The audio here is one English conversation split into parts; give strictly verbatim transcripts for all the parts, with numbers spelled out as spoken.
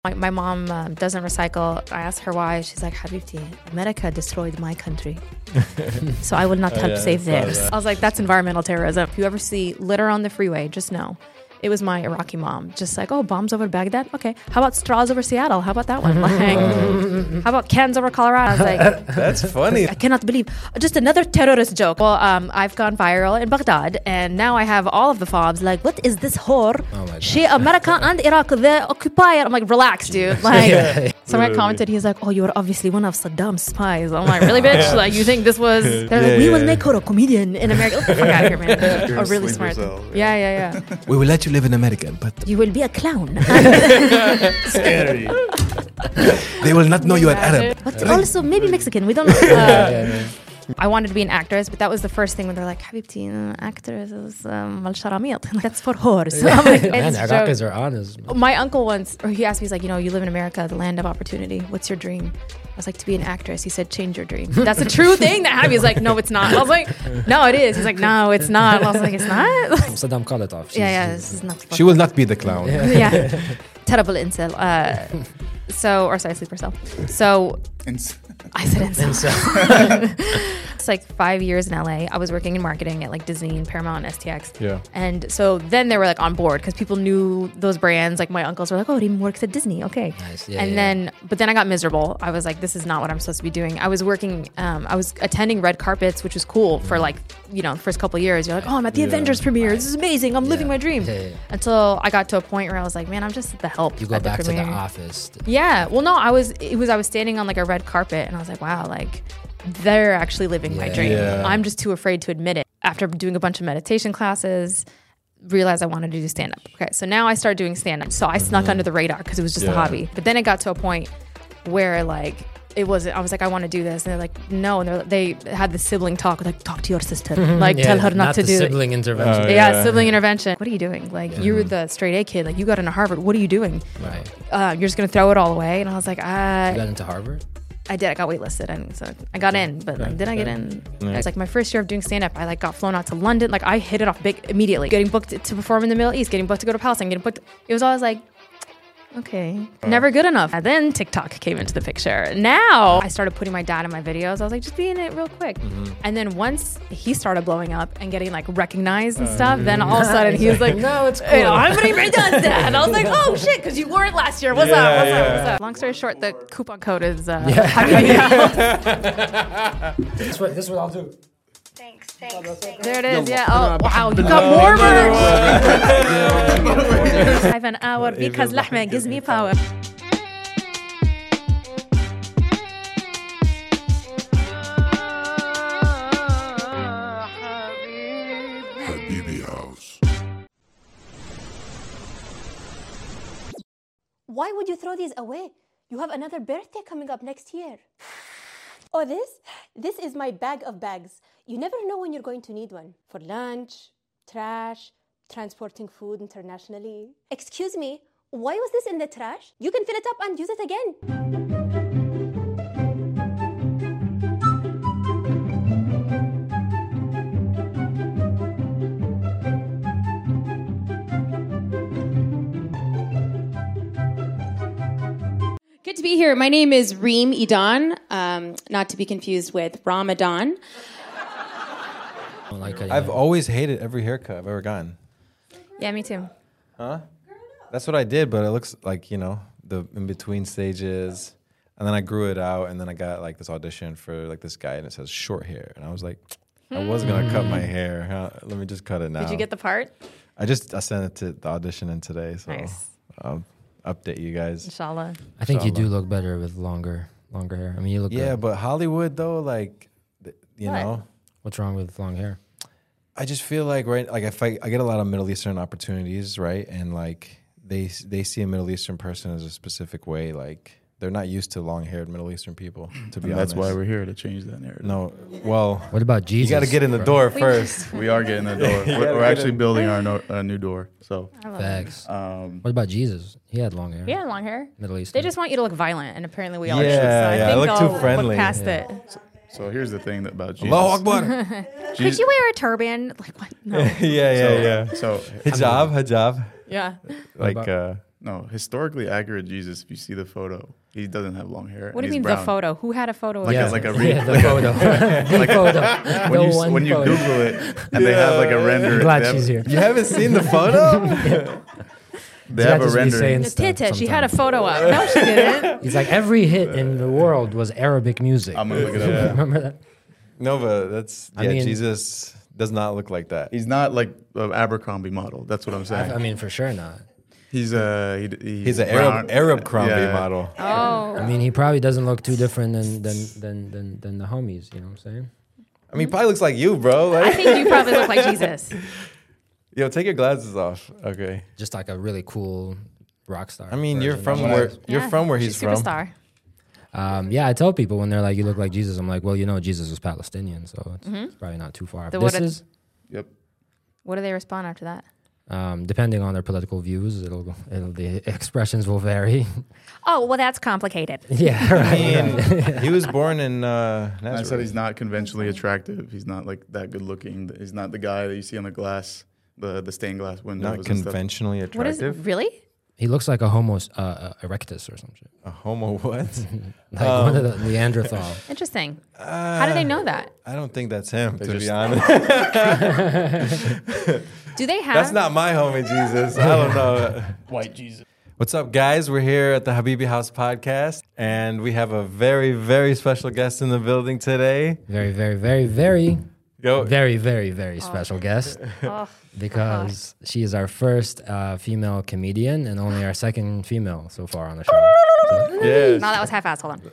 My, my mom um, doesn't recycle. I asked her why. She's like, Habibti, America destroyed my country. So I will not help oh, yeah, save theirs. that. I was like, that's environmental terrorism. If you ever see litter on the freeway, just know. It was my Iraqi mom. Just like, oh, bombs over Baghdad? Okay. How about straws over Seattle? How about that one? Like, how about cans over Colorado? I was like, that's funny. I cannot believe. Just another terrorist joke. Well, um, I've gone viral in Baghdad, and now I have all of the fobs. Like, what is this whore? Oh She, America and Iraq, the occupier. I'm like, relax, dude. Like, someone commented, he's like, oh, you're obviously one of Saddam's spies. I'm like, really, bitch? Like, you think this was... They're Yeah, like, we yeah. will make her a comedian in America. Get the fuck out of here, man. You're Oh, a really sleeper smart. cell, Yeah, yeah, yeah. We will let you live in America, but You will be a clown. Scary. they will not know you are Arab. But also maybe Mexican. We don't know. Uh, I wanted to be an actress, but that was the first thing when they're like, Habibti, uh, actress is um, malsharamit. That's for whores. I'm like, Man, it's a Iraqis joke. are honest. man. My uncle once, or he asked me, he's like, you know, you live in America, the land of opportunity. What's your dream? I was like, to be an actress. He said, change your dream. That's a true thing that happened. He's like, no, it's not. I was like, no, it is. He's like, no, it's not. I was like, it's not? Saddam call it off. yeah, yeah, She's- this is not. She will not be the clown. yeah. Terrible incel. Uh, so, or sorry, sleeper cell. So, Ins- I said incel. It's like five years in L A. I was working in marketing at like Disney and Paramount and S T X. Yeah. And so then they were like on board because people knew those brands. Like my uncles were like, oh, he works at Disney. Okay. Nice. Yeah, and yeah. then, but then I got miserable. I was like, this is not what I'm supposed to be doing. I was working, um, I was attending red carpets, which was cool for like, you know, the first couple of years. You're like, oh, I'm at the Yeah. Avengers premiere. This is amazing. I'm living Yeah. my dream. Yeah, yeah. Until I got to a point where I was like, man, I'm just the help. You go at the back to the premiere. office. Yeah. Well, no, I was, it was, I was standing on like a red carpet and I was like, wow, like they're actually living my Yeah. dream. Yeah. I'm just too afraid to admit it. After doing a bunch of meditation classes, realized I wanted to do stand up. Okay. So now I started doing stand up. So I snuck under the radar because it was just a Yeah. hobby. But then it got to a point where like, it wasn't, I was like, I want to do this. And they're like, no. And they're, they had the sibling talk, like, talk to your sister. Like, Yeah, tell her not, to the do it. sibling intervention. Uh, Yeah, Yeah. sibling intervention. What are you doing? Like, you're the straight A kid. Like, you got into Harvard. What are you doing? Right. Uh, you're just going to throw it all away? And I was like, You I, got into Harvard? I did. I got waitlisted, and so I got in. But like, did I get in? Yeah. It's like my first year of doing stand up. I like got flown out to London. Like I hit it off big immediately. Getting booked to perform in the Middle East. Getting booked to go to Palestine. Getting booked. It was always like, okay, never good enough. And then TikTok came into the picture. Now I started putting my dad in my videos. I was like, just be in it real quick. And then once he started blowing up and getting like recognized and stuff, then all of a sudden he was like, No, it's cool. Hey, I'm gonna be done that. And I was like, oh shit, because you weren't last year. What's Yeah, up? What's yeah. up? What's up? Long story short, the coupon code is uh, This what this what I'll do. Thanks, thanks, thanks. there it is. Yeah. Oh wow, you got more merch. I have an hour because lahma gives me power. Habibi House. Why would you throw these away? You have another birthday coming up next year. Oh, this? This is my bag of bags. You never know when you're going to need one. For lunch, trash, transporting food internationally. Excuse me, why was this in the trash? You can fill it up and use it again. Good to be here. My name is Reem Idan, um, not to be confused with Ramadan. I don't like it. I've always hated every haircut I've ever gotten. Yeah, me too. That's what I did, but it looks like, you know, the in between stages. And then I grew it out, and then I got like this audition for like this guy, and it says short hair. And I was like, I was gonna cut my hair. Huh? Let me just cut it now. Did you get the part? I just I sent it to the audition in today, so Nice. I'll update you guys. Inshallah. I think you do Inshallah. look better with longer longer hair. I mean, you look Yeah, good. but Hollywood though, like, th- you What? know, What's wrong with long hair? I just feel like right, like if I I get a lot of Middle Eastern opportunities, right, and like they they see a Middle Eastern person as a specific way, like they're not used to long haired Middle Eastern people. To be And honest, that's why we're here to change that narrative. no. Well, What about you Jesus? got to get in the bro? door first. We are getting the door. gotta We're, we're get actually in. building our no, uh, new door. So, I love it. Facts. um, What about Jesus? He had long hair. He had long hair. Middle East. They just want you to look violent, and apparently we all Yeah, do. So I yeah, I think look too I'll friendly. Look past Yeah. it. so here's the thing that about Jesus. Allahu Akbar. Could Jesus- you wear a turban? Like what? No. yeah, yeah, so, yeah. So, Hijab, hijab. yeah. Like about- uh, No, historically accurate Jesus. If you see the photo, he doesn't have long hair. What do and you mean he's the brown. photo? Who had a photo? Like of a, it? like a re- Yeah, the like a- photo. the like- photo. when the you one when you photo. Google it and they have like a render. I'm glad they have, she's here. You haven't seen the photo? They Yeah, have a just be render. saying The stuff Tita, she had a sometimes. photo up. No, she didn't. He's like, every hit in the world was Arabic music. I'm gonna look it up. Remember that? No, but that's I yeah. mean- Jesus does not look like that. He's not like an Abercrombie model. That's what I'm saying. I mean, for sure not. He's uh he, he's, He's an brown. Arab Arab Crombie Yeah. model. Oh. I mean, he probably doesn't look too different than than than than, than the homies. You know what I'm saying? I mean, he probably looks like you, bro. I Like, think you probably look like Jesus. yo, take your glasses off. Okay. Just like a really cool rock star. I mean, you're version from of where Jesus. you're Yeah, from where she's he's from. superstar. Um, yeah, I tell people when they're like, "You look like Jesus," I'm like, "Well, you know, Jesus was Palestinian, so it's, it's probably not too far." The This what- is Yep. What do they respond after that? um, depending on their political views, it'll, it'll the expressions will vary. Oh, well, that's complicated. yeah, I right. mean, he was born in uh, And I said Nazareth. he's not conventionally attractive. He's not like that good looking. He's not the guy that you see on the glass, the the stained glass windows. Not and stuff. conventionally What is attractive. really? He looks like a Homo uh, uh, erectus or some shit, A homo what? like one of the Neanderthal. Interesting. How do they know that? I don't think that's him, to just- be honest. Do they have? That's not my homie Jesus. I don't know. White Jesus. What's up, guys? We're here at the Habibi House podcast, and we have a very, very special guest in the building today. Very, very, very, very, Go. very, very, very special guest Oh, because she is our first uh, female comedian and only our second female so far on the show. So, Yes. no, that was half-assed. Hold on.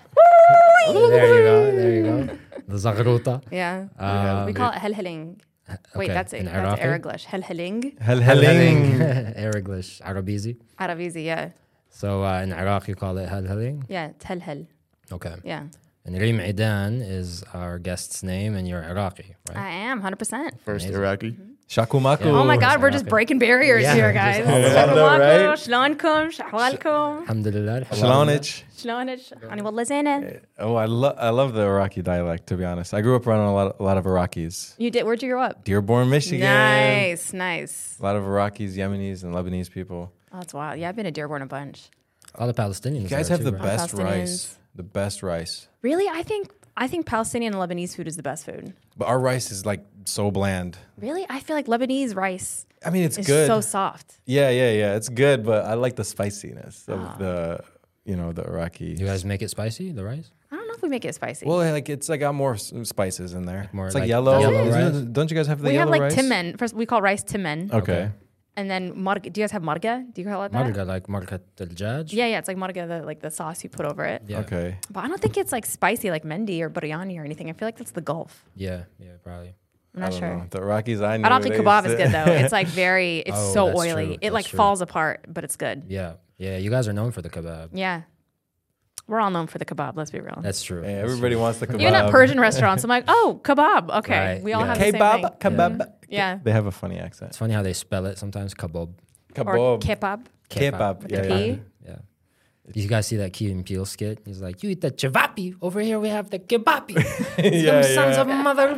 there you go. There you go. The Zagruta. Yeah. Um, we call it helheling. Wait, okay, that's it. in That's Iraqi? Araglish. Helheling. Hel Heling. Araglish, Arabizi. Arabizi, yeah. So uh, in Iraq you call it Halhaling. Yeah, telhel. Okay. Yeah. And Reem Idan is our guest's name, and you're Iraqi, right? I am, one hundred percent. First Amazing. Iraqi. Shakumaku. Oh my Ooh, God, we're just Iraqi. breaking barriers Yeah, here, just guys. all over. Shalom Right? alaikum, shalom Alhamdulillah. Shalonich. Shalonich. Ani wallazana. Oh, I love I love the Iraqi dialect. To be honest, I grew up around a lot a lot of Iraqis. You did? Where'd you grow up? Dearborn, Michigan. Nice, nice. A lot of Iraqis, Yemenis, and Lebanese people. Oh, that's wild. Yeah, I've been to Dearborn a bunch. A lot of Palestinians. You guys there have too, the right? best Palestinians. rice. The best rice. Really? I think I think Palestinian and Lebanese food is the best food. But our rice is like so bland. Really? I feel like Lebanese rice I mean, it's is good. so soft. Yeah, yeah, yeah. It's good, but I like the spiciness of Ah. the, you know, the Iraqi. You guys make it spicy, the rice? I don't know if we make it spicy. Well, like it's like got more s- spices in there. more it's like, like yellow. yellow Isn't rice? it- Don't you guys have the we have yellow like rice? timen. First, we call rice timen. Okay. And then marga. Do you guys have marga? Do you call it that? Marga, like margat al-jaj? Yeah, yeah. It's like marga, the, like the sauce you put over it. Yeah. Okay. But I don't think it's like spicy like mendi or biryani or anything. I feel like that's the Gulf. Yeah, yeah, probably. I'm I not don't sure. know. The Iraqis I know. I don't think they kebab is used to- good though. It's like very, it's Oh, so that's oily. true. It That's like true. falls apart, but it's good. Yeah, yeah. You guys are known for the kebab. Yeah. We're all known for the kebab, let's be real. That's true. Yeah, That's everybody true. wants the kebab. Even at Persian restaurants, I'm like, oh, kebab. Okay. Right, We all yeah. have the same Kebab, thing. kebab. Yeah. They have a funny accent. It's funny how they spell it sometimes. Kebab. Or Kebab. kebab. Kebab. With Yeah, the yeah. P. Yeah. You guys see that Key and Peele skit? He's like, you eat the chavapi. Over here we have the kebapi. Yeah, Them sons yeah. of mother.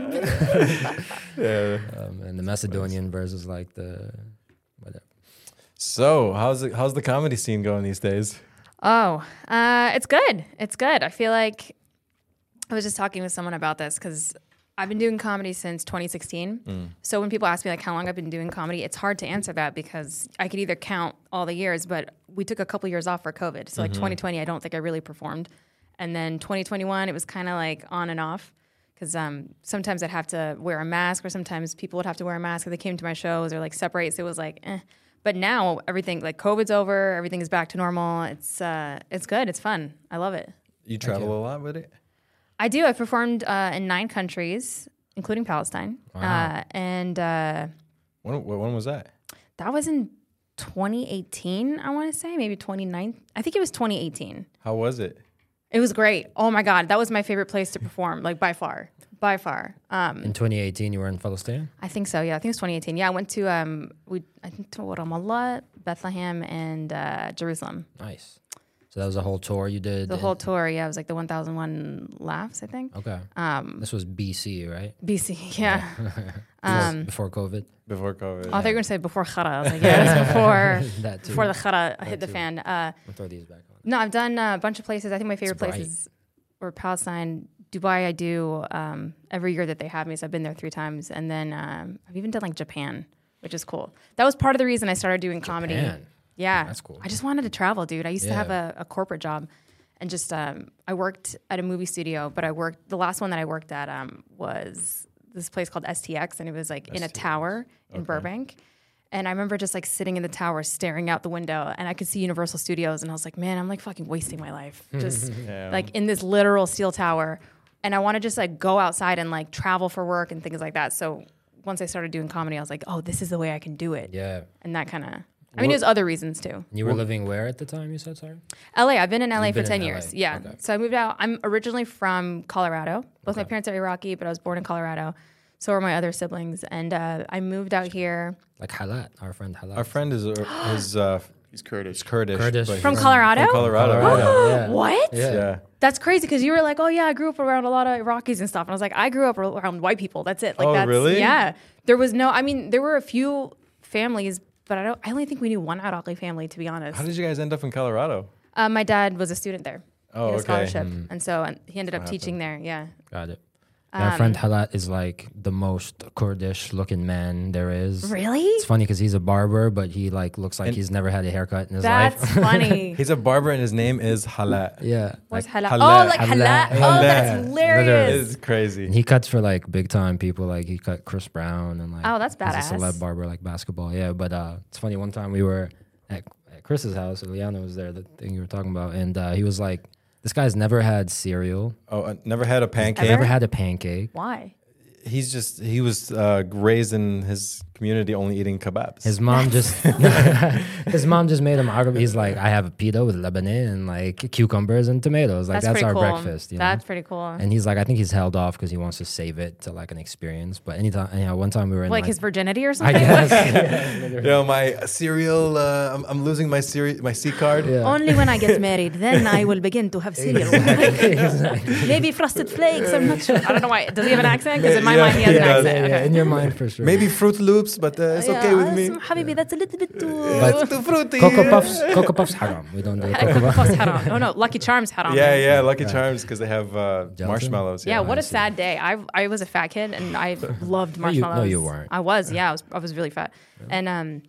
Yeah. um, and the Macedonian verse is like the... Whatever. So, how's it, how's the comedy scene going these days? Oh, uh, it's good. It's good. I feel like I was just talking with someone about this because I've been doing comedy since twenty sixteen. So when people ask me like how long I've been doing comedy, it's hard to answer that because I could either count all the years, but we took a couple years off for COVID. So like twenty twenty, I don't think I really performed. And then twenty twenty-one, it was kind of like on and off because um, sometimes I'd have to wear a mask or sometimes people would have to wear a mask if they came to my shows or like separate. So it was like, eh. But now everything, like COVID's over, everything is back to normal. It's uh, it's good. It's fun. I love it. You travel a lot with it? I do. I performed uh, in nine countries, including Palestine. Wow. Uh, and uh, When, when was that? that was in twenty eighteen, I want to say, maybe twenty-nine. I think it was twenty eighteen. How was it? It was great. Oh my God. That was my favorite place to perform, like by far. By far. Um, In twenty eighteen, you were in Palestine? I think so. Yeah, I think it was twenty eighteen. Yeah, I went to um, we I think to Ramallah, Bethlehem, and uh, Jerusalem. Nice. So that was a whole tour you did? The whole tour, yeah. It was like the one thousand one laughs, I think. Okay. Um, this was B C, right? B C, yeah. um, before COVID? Before COVID. Oh, I thought you were going to say before Khara. I was like, yeah, it was before, that too. before the Khara That hit the too. fan. Uh, I'll throw these back on. no, I've done a bunch of places. I think my favorite bright. places were Palestine, Dubai. I do um, every year that they have me, so I've been there three times. And then um, I've even done like Japan, which is cool. That was part of the reason I started doing comedy. Japan. Yeah. That's cool. I just wanted to travel, dude. I used to Yeah. have a, a corporate job. And just, um, I worked at a movie studio, but I worked, the last one that I worked at um, was this place called S T X, and it was like in a tower in Burbank. And I remember just like sitting in the tower, staring out the window, and I could see Universal Studios, and I was like, man, I'm like fucking wasting my life. Just like in this literal steel tower. And I want to just like go outside and like travel for work and things like that. So once I started doing comedy, I was like, oh, this is the way I can do it. Yeah. And that kind of, I mean, there's other reasons too. You were living where at the time, you said, sorry? L A. I've been in L A You've for been ten in years. L A. Yeah. Okay. So I moved out. I'm originally from Colorado. Both my parents are Iraqi, but I was born in Colorado. So are my other siblings. And uh, I moved out here. Like Halat, our friend Halat. Our friend is uh, is uh, He's Kurdish. is Kurdish. Kurdish. but From he's Colorado? From Colorado. Colorado, yeah. What? Yeah. Yeah. That's crazy because you were like, oh yeah, I grew up around a lot of Iraqis and stuff. And I was like, I grew up around white people. That's it. Like, Oh, that's, really? Yeah. There was no, I mean, there were a few families, but I don't, I only think we knew one Iraqi family, to be honest. How did you guys end up in Colorado? Uh, my dad was a student there. Oh, he had a okay. scholarship. And so and he ended up teaching there. Yeah. Got it. Um, Our friend Halat is like the most Kurdish looking man there is. Really? It's funny because he's a barber, but he like looks like And- he's never had a haircut in his That's life. funny. He's a barber and his name is Halat. yeah. What's Like, halal? halal. Oh, like halal. Halal. Oh, Halal. that's hilarious. It's crazy. and he cuts for like big time people. Like he cut Chris Brown and like Oh, that's he's a badass. celeb barber like basketball. Yeah, but uh, it's funny. One time we were at, at Chris's house. Liana was there. The thing you were talking about, and uh, he was like, "This guy's never had cereal. Oh, I never had a pancake. Never had a pancake. Why? He's just he was uh, raised in his community only eating kebabs. His mom just his mom just made him Arabic. He's like, I have a pita with labane and like cucumbers and tomatoes. Like that's, pretty our cool. breakfast. You know? That's pretty cool. And he's like, I think he's held off because he wants to save it to like an experience. But anytime, anyhow, one time we were in like like his virginity or I something? guess. you know, my cereal. Uh, I'm, I'm losing my cere- my C card. Yeah. Only when I get married, then I will begin to have cereal. Maybe Frosted Flakes. I'm not sure. I don't know why. Does he have an accent? Because in my Yeah, mind, he has he an does. accent. Yeah, Okay. in your mind for sure. Maybe Fruit Loops, but uh, it's okay with me. Habibi, that's a little bit too. But Too fruity. Cocoa Puffs, Cocoa Puffs haram. We don't do Cocoa Cocoa Puffs. Puffs haram. Oh no, Lucky Charms haram. Yeah, yeah, Lucky Charms because they have uh, Gelatin? marshmallows. Yeah, what a sad day. I I was a fat kid and I loved No, you- no, marshmallows. you weren't. I was, yeah, I was I was really fat. And um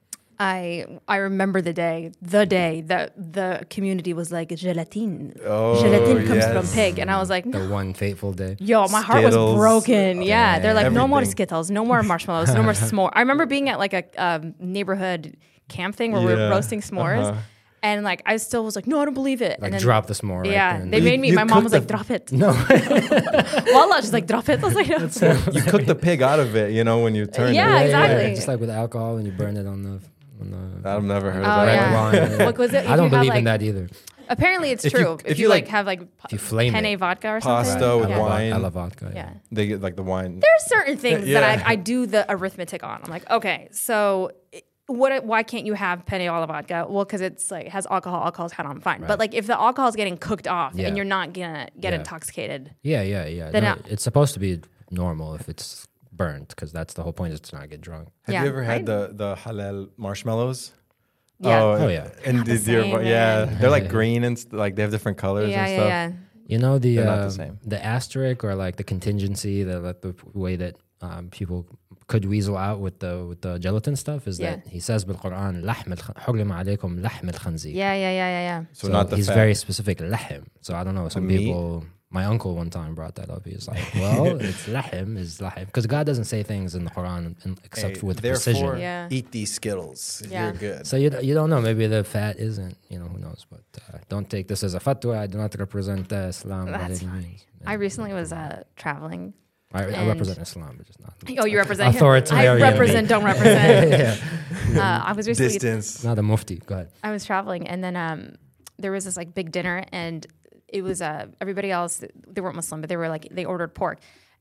I I remember the day, the day that the community was like gelatine. Oh, Gelatine comes yes. from pig. And I was like, The one fateful day. yo, my heart was Skittles. broken. Yeah, they're like, no more Everything. Skittles, no more marshmallows, no more s'more. I remember being at like a um, neighborhood camp thing where we were Yeah. roasting s'mores. Uh-huh. And like, I still was like, no, I don't believe it. Like and then, drop the s'more. Right yeah, then. they You- made me. you My mom cooked was like, the- drop it. no. Wallah, she's like, drop it. I was like, no. You cook the pig out of it, you know, when you turn Yeah, it. exactly. Just like with alcohol when you burn it on the. On the I've never heard Oh, of that. yeah. red wine. What was it? If I don't you have, believe in like- that either. Apparently, it's If you- true. if if you, you like like, have like If you flame penne it. vodka or Pasta something. with I love, wine. I love vodka. Yeah. They get like the wine. There's certain things Yeah. that I, I do the arithmetic on. I'm like, okay, so i- what? Why can't you have penne alla vodka? Well, because it's like has alcohol. Alcohol's haram, fine. But like if the alcohol is getting cooked off Yeah. and you're not gonna get Yeah. intoxicated, Yeah, yeah, yeah. Then No, I- it's supposed to be normal if it's burnt because that's the whole point is to not get drunk. Have Yeah, you ever had right? the, the halal marshmallows? yeah, Oh, yeah. And did the your, same, yeah, man. they're like green and st- like they have different colors yeah, and yeah, stuff. yeah. You know the They're not uh, the same. the asterisk or like the contingency, the like the way that um, people could weasel out with the with the gelatin stuff is Yeah. that he says بالقرآن لحم الخ- حرم عليكم لحم الخنزير. Yeah, yeah, yeah, yeah, yeah. So, not the he's fat. very specific lahm. So I don't know. Some meat? people. My uncle one time brought that up. He was like, "Well, it's lahm is lahm because God doesn't say things in the Quran in- except Hey, with therefore, precision." Yeah. eat these Skittles. Yeah. You're good. So you you don't know. Maybe the fat isn't. You know who knows. But uh, don't take this as a fatwa. I do not represent uh, Islam by That's any funny. means. I recently was uh, traveling. I, I and- represent Islam, but just not. Oh, you represent Authoritarian. I represent, don't represent. yeah. uh, I was recently Distance. Not a mufti. Go ahead. I was traveling, and then um, there was this like big dinner, and it was uh, everybody else. They weren't Muslim, but they were like they ordered pork,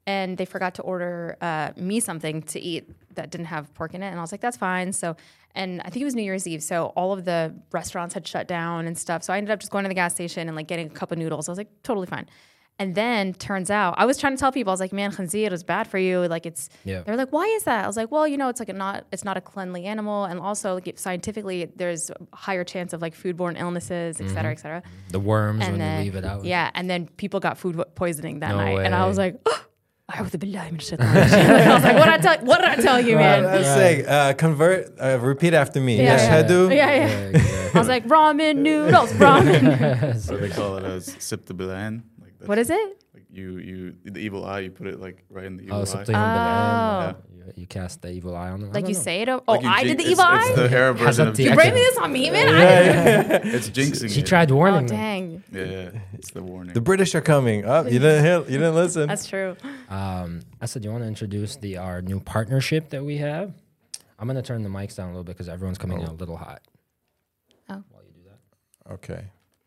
and they forgot to order uh, me something to eat that didn't have pork in it. And I was like, that's fine. So, and I think it was New Year's Eve. So all of the restaurants had shut down and stuff. So I ended up just going to the gas station and like getting a cup of noodles. I was like, totally fine. And then turns out, I was trying to tell people, I was like, man, khanzir is bad for you. Like it's, Yeah. they were like, why is that? I was like, well, you know, it's like a not, it's not a cleanly animal. And also like scientifically, there's a higher chance of like foodborne illnesses, et cetera, et cetera. The worms And when then, you leave it out. yeah. And then people got food poisoning that No night. And I way. was like, oh, a'udhu billahi min shaitanir rajim. I was like, what did I tell, what did I tell you, man? Let's say, uh, convert, uh, repeat after me. Yeah, yeah. Yashhadu. Yeah, yeah. Yeah, exactly. I was like, ramen noodles, ramen. So they call it as sibt bilan. Like that's, What is it? Like you, you, the evil eye. You put it like right in the evil Oh, eye. something Oh. on the you, you cast the evil eye on them. I Like don't you know. say it? Oh, Like you I jin- did the it's- evil It's eye? the Arab Has version up of to you. You jinxing. blaming this on me, man? I, It's jinxing. She it. tried oh, warning them. dang. Yeah, yeah, it's the warning. The British are coming. Oh, you didn't hear, you didn't listen. That's true. Um, I said, you want to introduce the our new partnership that we have? I'm gonna turn the mics down a little bit because everyone's coming Oh. out a little hot. Oh. While you do that. Okay.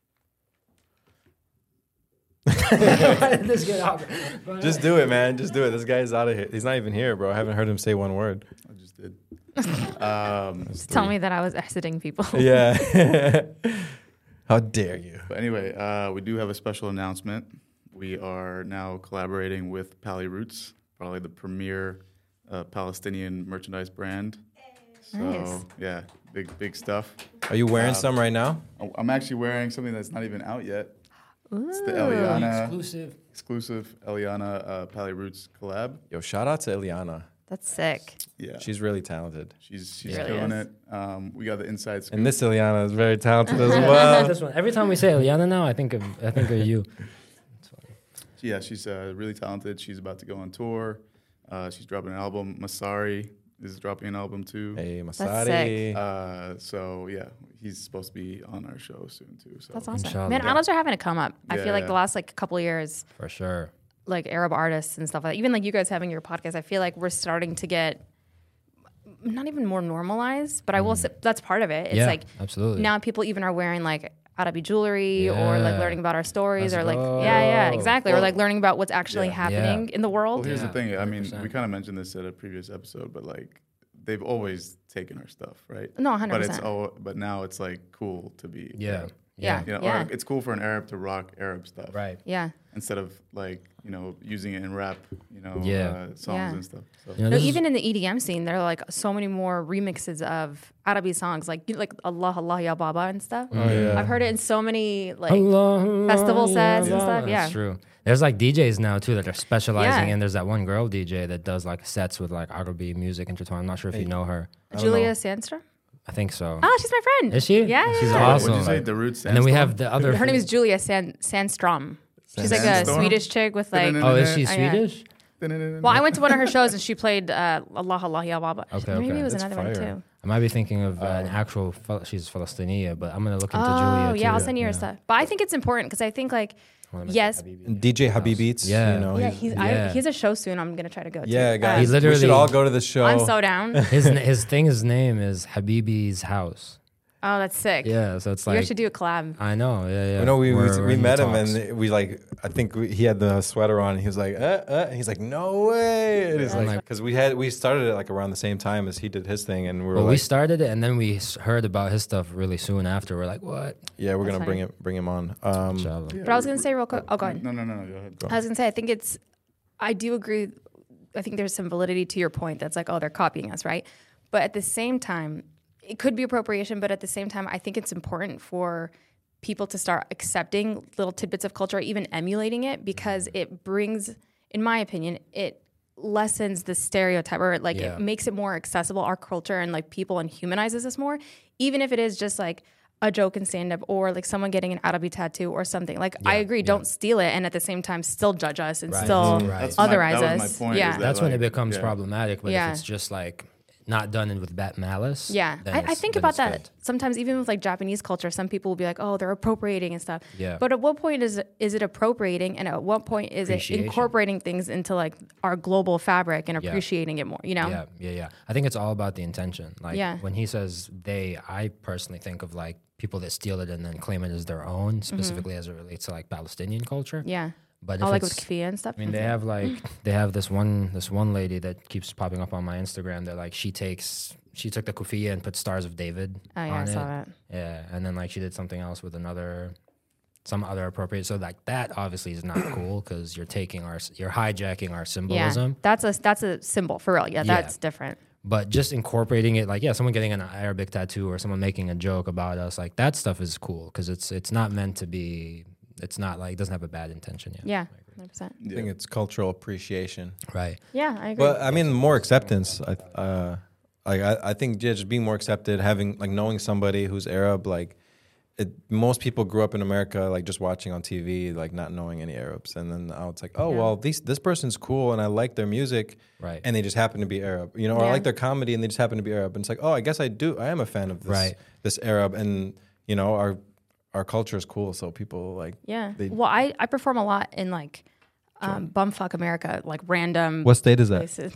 This get out. Just do it, man. Just do it. This guy's out of here. He's not even here, bro. I haven't heard him say one word. I just did. um, Tell me that I was exiting people. Yeah. How dare you? But anyway, uh, we do have a special announcement. We are now collaborating with Pali Roots, probably the premier uh, Palestinian merchandise brand. So Nice. yeah, big big stuff. Are you wearing Um, some right now? I- I'm actually wearing something that's not even out yet. It's the Ooh. Eliana Exclusive. exclusive Eliana uh, Pali Roots collab. Yo, shout out to Eliana. That's sick. Yeah, She's really talented. she's she's Really killing is. it. Um, we got the inside scoop. And this Eliana is very talented as well. This one. Every time we say Eliana now, I think of I think of you. Yeah, she's uh, really talented. She's about to go on tour. Uh, she's dropping an album. Masari is dropping an album too. Hey, That's Masari. Uh, so yeah, he's supposed to be on our show soon too. So That's awesome. Inshallah. Man, Yeah. idols are having to come up. I Yeah, feel like yeah. the last like couple of years, For sure. like Arab artists and stuff like that, even like you guys having your podcast, I feel like we're starting to get not even more normalized, but I will say that's part of it. It's Yeah, like absolutely. now people even are wearing like Arabi jewelry or like Yeah. learning about our stories Let's or like go. yeah, yeah, exactly. or Well, like learning about what's actually yeah. happening in the world. Well, here's Yeah, the thing. I mean, one hundred percent. we kind of mentioned this at a previous episode, but like they've always taken our stuff, right? No, one hundred But it's percent. oh, but now it's like cool to be Yeah. Arab. Yeah. You know, Yeah. or it's cool for an Arab to rock Arab stuff, Right. Yeah. instead of like you know using it in rap, you know, Yeah. uh, songs Yeah. and stuff. So. You know, No, this is- even in the E D M scene, there are like so many more remixes of Arabi songs, like you know, like Allah Allah Ya Baba and stuff. Oh, yeah. I've heard it in so many like Allah, Allah, festival sets and Allah. stuff, yeah. That's true. There's like D Js now too that are specializing, Yeah. and there's that one girl D J that does like sets with like Arabic music intertwined. I'm not sure if you know her. Julia Sandstrom. I think so. Oh, she's my friend. Is she? Yeah, She's yeah, yeah. awesome. What did you say? like- The Roots. and then we Sandstorm? have the other. Her name is Julia Sand Sandstrom. She's like a Sandstorm? Swedish chick with like. Da-da-da-da. Oh, is she Oh, yeah. Swedish? Well, I went to one of her shows and she played uh, Allah Allah Ya Baba. Okay, Maybe okay. it was That's another one fire. too. I might be thinking of uh, an actual. Fal- she's Palestinian, but I'm gonna look into Oh Julia. yeah, too. I'll send you her Yeah. stuff. But I think it's important because I think like Wanna mention yes, Habibi. D J Habib Beats. Yeah. You know, yeah, he's, he's Yeah. I, he has a show soon. I'm gonna try to go. to. yeah, guys. He we literally- should all go to the show. I'm so down. His his thing, his name is Habibi's house. Oh, that's sick. Yeah, so it's you like guys should do a collab. I know. Yeah, yeah. I know we we, We're- we're we in the met him talks. and we like I think we, he had the sweater on and he was like uh, uh, and he's like no way and he's I'm like like- because we had we started it like around the same time as he did his thing and we were Well, we like started it, and then we s- heard about his stuff really soon after. We're like, what? yeah we're That's gonna bring funny. it bring him on um Inshallah. But I was gonna say real quick. Oh, go ahead. No, no, no, no. Go ahead. I was gonna say I think it's. I do agree. I think there's some validity to your point. That's like, oh, they're copying us, right? But at the same time, it could be appropriation. But at the same time, I think it's important for people to start accepting little tidbits of culture, even emulating it, because it brings, in my opinion, it lessens the stereotype, or like Yeah. it makes it more accessible, our culture and like people, and humanizes us more, even if it is just like a joke in stand up or like someone getting an Arabi tattoo or something. Like I Yeah, agree, yeah. don't steal it and at the same time still judge us and Right. still Right. That's my- otherize that was us. my point, yeah. is that, That's when it like, becomes yeah. problematic. But Yeah. if it's just like not done in with bad malice, Yeah, then I, I it's- think then about it's that good. sometimes. Even with like Japanese culture, some people will be like, "Oh, they're appropriating and stuff." Yeah. But at what point is it, is it appropriating, and at what point is it Appreciation. incorporating things into like our global fabric and Yeah. appreciating it more? You know? Yeah, yeah, yeah. I think it's all about the intention. Like Yeah. when he says they, I personally think of like people that steal it and then claim it as their own, specifically as it relates to like Palestinian culture. Yeah. But Oh, if like with it's- kafia and stuff. I mean, they have like they have this one this one lady that keeps popping up on my Instagram that like she takes she took the kufiyah and put Stars of David Oh yeah, on I saw it. that. Yeah, and then like she did something else with another some other appropriate. So like that obviously is not cool because you're taking our you're hijacking our Yeah, symbolism. that's a that's a symbol for real. Yeah, Yeah. that's different. But just incorporating it, like yeah, someone getting an Arabic tattoo or someone making a joke about us, like that stuff is cool because it's it's not meant to be. It's not like it doesn't have a bad intention. Yeah, Yeah, one hundred percent. I think it's cultural appreciation. right. Yeah, I agree. But I mean, more acceptance. I uh, like I, I think yeah, just being more accepted, having like knowing somebody who's Arab. Like, it, most people grew up in America like just watching on T V, like not knowing any Arabs, and then I was like, oh Yeah. well, these this person's cool, and I like their music, Right. and they just happen to be Arab, you know, or I Yeah. like their comedy, and they just happen to be Arab, and it's like, oh, I guess I do, I am a fan of this, Right. this Arab, and you know, our our culture is cool, so people like, yeah. they- Well, I I perform a lot in like um, Bumfuck America, like random what state is that? places,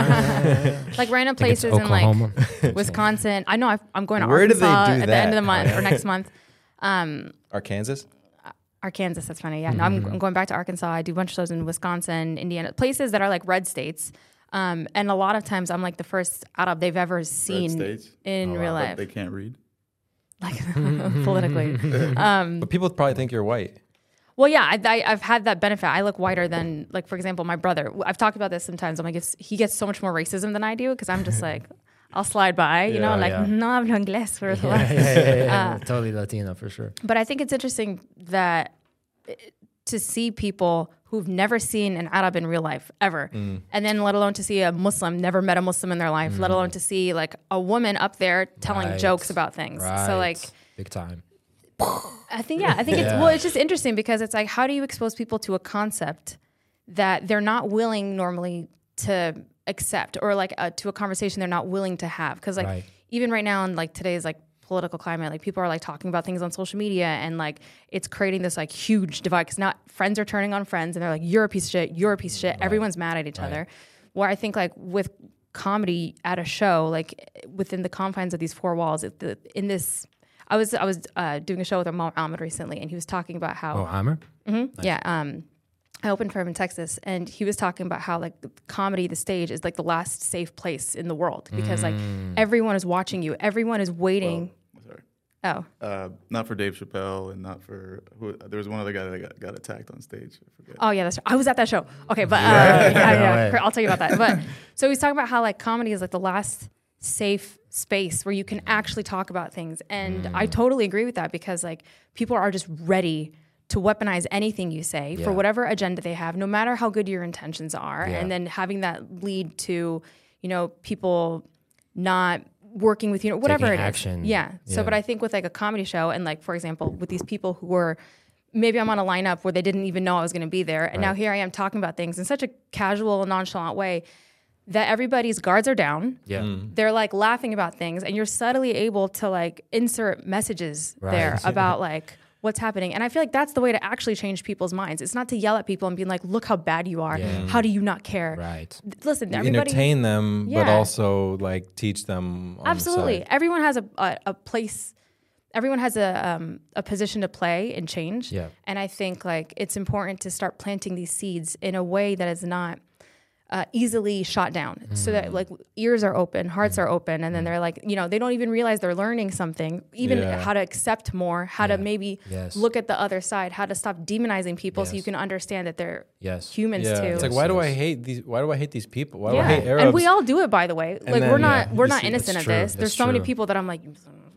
like random I think it's places in like Oklahoma. Wisconsin. I know I've, I'm going to Where do they Arkansas do at the end of that? the month or next month. Um, Arkansas. Arkansas, that's funny. Yeah, no, I'm, I'm going back to Arkansas. I do a bunch of shows in Wisconsin, Indiana, places that are like red states. Um, and a lot of times I'm like the first Arab they've ever seen states? in real But life, they can't read. like politically. Um, But people probably think you're white. well, yeah, I, I, I've had that benefit. I look whiter than, like, for example, my brother. I've talked about this sometimes. I'm like, it's, he gets so much more racism than I do because I'm just like, I'll slide by, you know, Yeah, like, yeah. no hablo inglés. For yeah, yeah, yeah, yeah. Uh, totally Latino for sure. But I think it's interesting that uh, to see people who've never seen an Arab in real life ever, Mm. and then let alone to see a Muslim, never met a Muslim in their life, let alone to see like a woman up there telling Right. jokes about things. Right. So like, big time. I think, yeah, I think it's, Yeah. well, it's just interesting because it's like, how do you expose people to a concept that they're not willing normally to accept, or like uh, to a conversation they're not willing to have? Because like, Right. even right now in like today's like political climate, like people are like talking about things on social media, and like it's creating this like huge divide because not friends are turning on friends, and they're like, you're a piece of shit, you're a piece of shit. Everyone's mad at each Right. other. Where I think like with comedy at a show, like within the confines of these four walls, it, the, in this, I was I was uh, doing a show with Amar Ahmed recently, and he was talking about how Oh, Amr? yeah, um, I opened for him in Texas, and he was talking about how like the comedy, the stage is like the last safe place in the world because like everyone is watching you, everyone is waiting. Sorry. Oh, Uh, not for Dave Chappelle and not for who. There was one other guy that got, got attacked on stage. I forget. oh yeah, that's I was at that show. Okay, but uh, yeah, yeah, way. I'll tell you about that. But so he's talking about how like comedy is like the last safe space where you can actually talk about things, and I totally agree with that because like people are just ready to weaponize anything you say Yeah. for whatever agenda they have, no matter how good your intentions are, Yeah. and then having that lead to, you know, people not working with you, know, whatever Taking it is. action. Yeah. So, Yeah. but I think with like a comedy show, and like for example, with these people who were, maybe I'm on a lineup where they didn't even know I was going to be there, and now Right. here I am talking about things in such a casual, nonchalant way that everybody's guards are down. Yeah. They're like laughing about things, and you're subtly able to like insert messages Right. there about like what's happening. And I feel like that's the way to actually change people's minds. It's not to yell at people and be like, look how bad you are. Yeah. How do you not care? Right. Listen, You everybody. entertain them, but Yeah. also like teach them. On Absolutely. The side. Everyone has a, a, a place. Everyone has a um, a position to play and change. Yeah. And I think like it's important to start planting these seeds in a way that is not uh, easily shot down, so Mm. that like ears are open, hearts are open, and then they're like, you know, they don't even realize they're learning something, even Yeah. how to accept more, how to maybe Yes. look at the other side, how to stop demonizing people, so you Yes. can understand that they're Yes. humans Yeah, too. it's like Yes, why do I yes. hate these? Why do I hate these people? Why yeah. do I hate Arabs? And we all do it, by the way. Like then, we're not yeah, we're you not see- innocent That's of true. this. There's That's so many true. people that I'm like,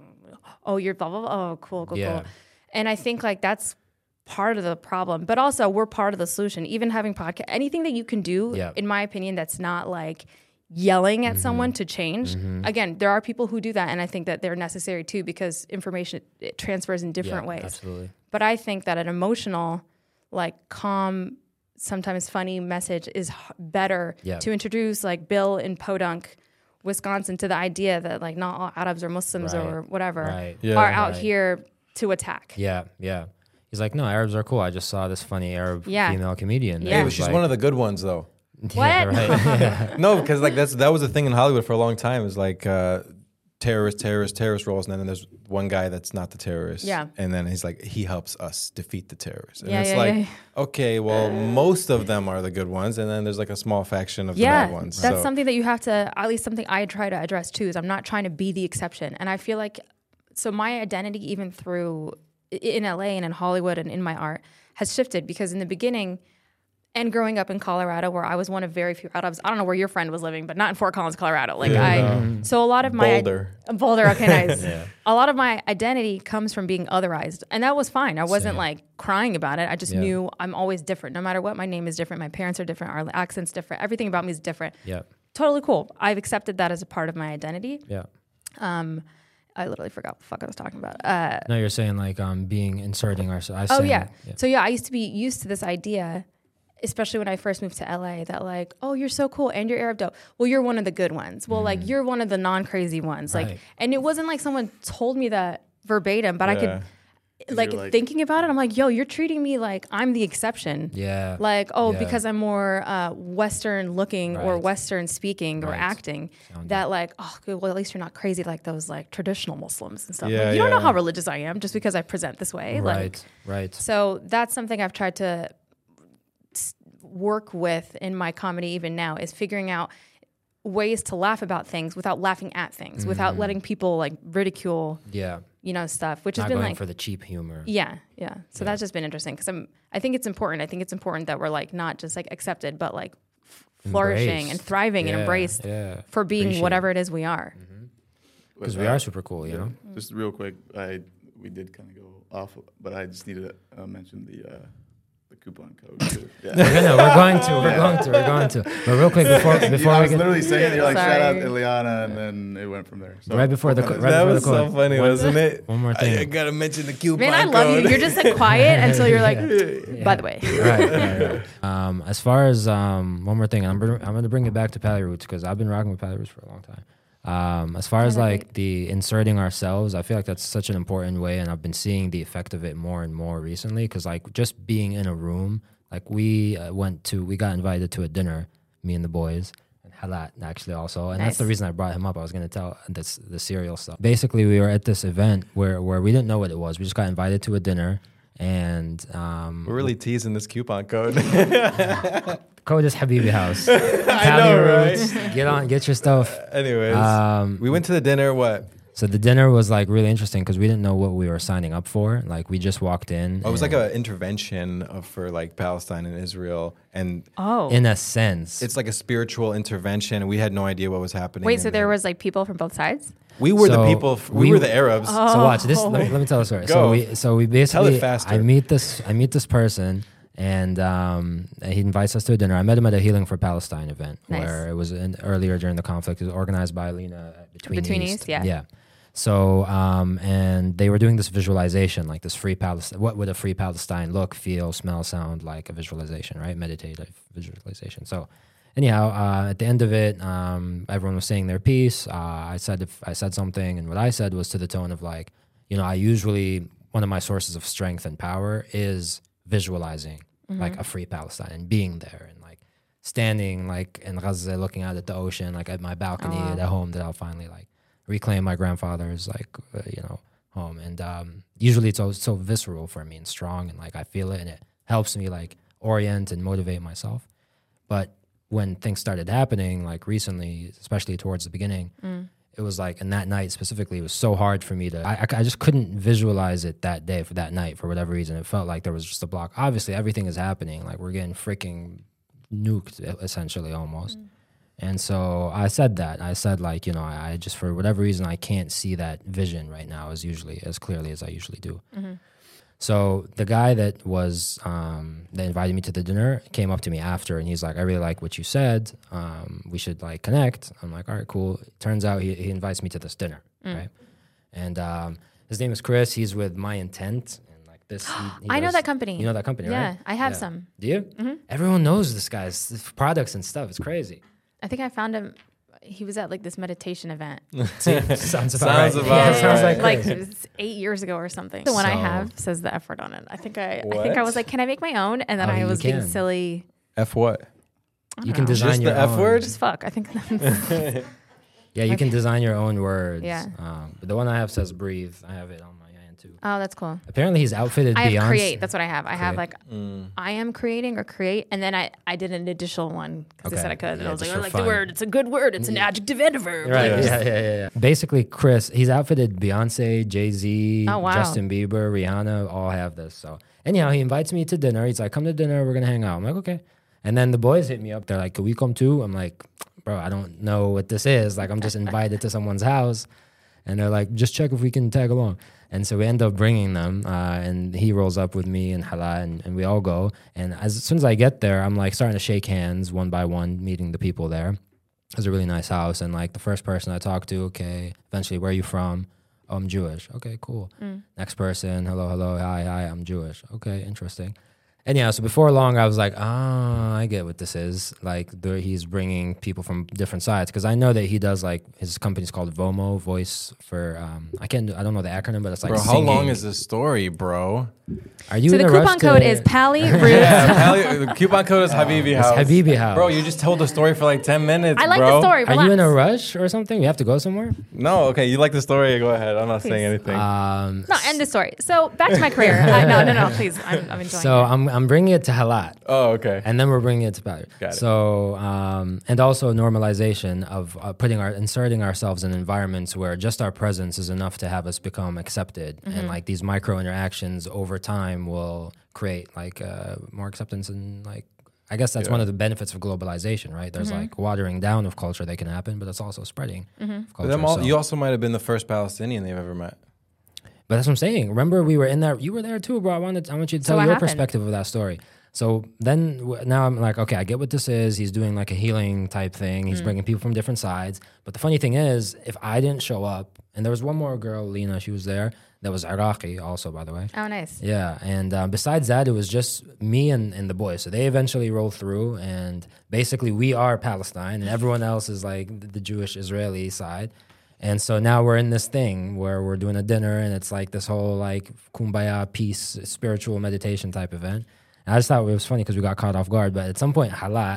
oh, you're blah blah blah. Oh, cool, cool, Yeah. cool. And I think like that's part of the problem, but also we're part of the solution. Even having podcast, anything that you can do, Yeah. in my opinion, that's not like yelling at someone to change. Again, there are people who do that, and I think that they're necessary too because information it transfers in different Yeah, ways. Absolutely. But I think that an emotional, like calm, sometimes funny message is h- better Yeah. to introduce like Bill in Podunk, Wisconsin, to the idea that like not all Arabs or Muslims Right. or whatever Right. Yeah. are out Right. here to attack. Yeah. Yeah. He's like, no, Arabs are cool. I just saw this funny Arab Yeah. female comedian. Yeah. Hey, It but was she's one of the good ones though. What? right. No, because like that's that was a thing in Hollywood for a long time. Is like uh, terrorist, terrorist, terrorist roles, and then there's one guy that's not the terrorist. Yeah. And then he's like, he helps us defeat the terrorists. And Yeah, it's yeah, like, yeah. okay, well, most of them are the good ones, and then there's like a small faction of Yeah, the bad ones. that's So- something that you have to, at least something I try to address too, is I'm not trying to be the exception. And I feel like, so my identity, even through in L A and in Hollywood and in my art, has shifted because in the beginning, and growing up in Colorado, where I was one of very few out of, I don't know where your friend was living, but not in Fort Collins, Colorado. Like I, so a lot of my Boulder. Boulder, okay, nice. A lot of my identity comes from being otherized, and that was fine. I wasn't Same. like crying about it. I just Yeah. knew I'm always different, no matter what. My name is different. My parents are different. Our accent's different. Everything about me is different. Yeah. Totally cool. I've accepted that as a part of my identity. Yeah. Um, I literally forgot what the fuck I was talking about. Uh, No, you're saying like um being inserting ourselves. oh yeah. So yeah, I used to be used to this idea, especially when I first moved to L A, that like, oh, you're so cool and you're Arab dope. Well, you're one of the good ones. Well, like you're one of the non-crazy ones. Like, Right. and it wasn't like someone told me that verbatim, but I Yeah. could, like, you're like- thinking about it, I'm like, yo, you're treating me like I'm the exception. Yeah. Like, oh, Yeah. because I'm more uh, Western looking or Right. Western speaking or Right. acting, Sound that like, oh, good, well, at least you're not crazy like those like traditional Muslims and stuff. Yeah, like, you don't know yeah. how religious I am just because I present this way. Like, Right. Right. so that's something I've tried to s- work with in my comedy even now, is figuring out ways to laugh about things without laughing at things, without letting people like ridicule, Yeah. you know, stuff, which Not has been going like, for the cheap humor. yeah, yeah. So that's just been interesting because I'm, I think it's important. I think it's important that we're like not just like accepted, but like f- flourishing and Embraced. thriving and Yeah, embraced yeah. for being Appreciate whatever it. it is we are. Because we are super cool, you know? Just real quick, I we did kind of go off, but I just needed to uh, mention the uh, the coupon code. Too. Yeah. We're gonna, we're going to, we're going to, we're going to. But real quick before You know, before I we was get literally saying it, you're like shout out Sorry. Ileana, and then it went from there. So right before the we'll co- kinda- right That before was the so code. funny, One- wasn't it? One more I, thing. I gotta mention the coupon Man, I love code. you. You're just like quiet until you're like, by the way. right, right, right. Um, as far as um, one more thing, I'm br- I'm going to bring it back to Pally Roots because I've been rocking with Pally Roots for a long time. Um, as far as that'd like the inserting ourselves, I feel like that's such an important way, and I've been seeing the effect of it more and more recently. Because like just being in a room, like we uh, went to, we got invited to a dinner, me and the boys. and Halat actually also, and that's the Nice. reason I brought him up. I was going to tell this the cereal stuff. Basically, we were at this event where where we didn't know what it was. We just got invited to a dinner, and um, We're really teasing this coupon code. code is Habibi House. I Pally know, right? Roots, Get on, get your stuff. Anyways, Um, we went to the dinner. What? So the dinner was like really interesting because we didn't know what we were signing up for. Like we just walked in. Oh, it was like and an intervention of, for like Palestine and Israel, and Oh. in a sense. it's like a spiritual intervention. And we had no idea what was happening. Wait, so and there then- was like people from both sides? we were the So people. f- We, we- were the Arabs. So watch this. Let me, let me tell a story. So Go. we so we basically faster. I meet this I meet this person and um, he invites us to a dinner. I met him at a Healing for Palestine event Nice. where it was in, earlier during the conflict. It was organized by Alina at Between, Between East. East, yeah. Yeah. So um, and they were doing this visualization, like this free Palestine. What would a free Palestine look, feel, smell, sound like? A visualization, right? Meditative visualization. So. Anyhow, uh, at the end of it, um, everyone was saying their piece. Uh, I said if I said something, and what I said was to the tone of like, you know, I usually one of my sources of strength and power is visualizing like a free Palestine and being there and like standing like in Gaza, looking out at the ocean, like at my balcony wow. at home that I'll finally like reclaim my grandfather's like uh, you know home. And um, usually it's so, so visceral for me and strong, and like I feel it, and it helps me like orient and motivate myself. But when things started happening, like recently, especially towards the beginning, Mm. it was like, and that night specifically, it was so hard for me to, I, I, I just couldn't visualize it that day for that night for whatever reason. It felt like there was just a block. Obviously, everything is happening. Like we're getting freaking nuked, essentially, almost. Mm. And so I said that. I said like, you know, I, I just, for whatever reason, I can't see that vision right now as usually, as clearly as I usually do. Mm-hmm. So the guy that was um, that invited me to the dinner came up to me after, and he's like, "I really like what you said. Um, we should like connect." I'm like, "All right, cool." Turns out he, he invites me to this dinner, Mm. right? And um, his name is Chris. He's with My Intent, and like this. He, he I know does- that company. You know that company, Yeah, right? I have some. Do you? Mm-hmm. Everyone knows this guy's products and stuff. It's crazy. I think I found him. He was at like this meditation event. See, sounds about Sounds right. about Yeah, right. sounds like like crazy. it was eight years ago or something. The one I So- have says the F word on it. I think I, I think I What? was like, can I make my own? And then Oh, I you was being can. silly. F what? I You don't can know. design Just your the F own. word? Just fuck. I think. That's, Yeah, you Okay. can design your own words. Yeah. Um, but the one I have says breathe. I have it on my hand too. Oh, that's cool. Apparently, he's outfitted I have Beyonce. create. That's what I have. I have Create. like I am creating or create, and then I I did an additional one because Okay. I said I could, and Yeah, I was like, just I for like fun. the word. It's a good word. It's an adjective and a verb. Right. Yeah. Yeah. yeah, yeah, yeah. Basically, Chris, he's outfitted Beyonce, Jay Z, Oh, wow. Justin Bieber, Rihanna, all have this. So anyhow, he invites me to dinner. He's like, "Come to dinner. We're gonna hang out." I'm like, "Okay." And then the boys hit me up. They're like, "Can we come too?" I'm like, "Bro, I don't know what this is. Like, I'm just invited to someone's house." And they're like, "Just check if we can tag along." And so we end up bringing them, uh, and he rolls up with me and Hala, and, and we all go. And as, as soon as I get there, I'm like starting to shake hands one by one, meeting the people there. It was a really nice house. And like the first person I talked to, okay, eventually, where are you from? Oh, I'm Jewish. Okay, cool. Next person, hello, hello, hi, hi, I'm Jewish. Okay, interesting. And yeah, so before long, I was like, ah, I get what this is. Like, there, he's bringing people from different sides because I know that he does like his company's called Vomo, Voice for um, I can't, I don't know the acronym, but it's like Bro, how singing. long is this story, bro? Are you So in the a rush coupon to- code is Pally Roots. Yeah, Pally- the coupon code is Habibi It's House. Habibi House. Bro, you just told the story for like ten minutes. I like bro. the story. Are you in a Relax. rush or something? We have to go somewhere. No, okay, you like the story? Go ahead. I'm not saying Please. anything. Um, No, end the story. So back to my career. uh, no, no, no. Please, I'm, I'm enjoying. so it. I'm I'm bringing it to Halat. oh, okay. And then we're bringing it to Pally. Got it. So, um, and also normalization of uh, putting our, inserting ourselves in environments where just our presence is enough to have us become accepted. And like these micro interactions over time will create like uh, more acceptance and like, I guess that's Yeah. one of the benefits of globalization, right? There's like watering down of culture that can happen, but it's also spreading of But culture. them all, so- you also might have been the first Palestinian they've ever met. But that's what I'm saying. Remember, we were in there. You were there too, bro. I wanted. I want you to So tell what your happened? perspective of that story. So then w- now I'm like, okay, I get what this is. He's doing like a healing type thing. Mm. He's bringing people from different sides. But the funny thing is, if I didn't show up, and there was one more girl, Lena, she was there. That was Iraqi, also, by the way. Oh, nice. Yeah, and uh, besides that, it was just me and, and the boys. So they eventually rolled through, and basically we are Palestine, and everyone else is like the, the Jewish Israeli side. And so now we're in this thing where we're doing a dinner, and it's like this whole like kumbaya, peace, spiritual meditation type event. And I just thought it was funny because we got caught off guard. But at some point, Halat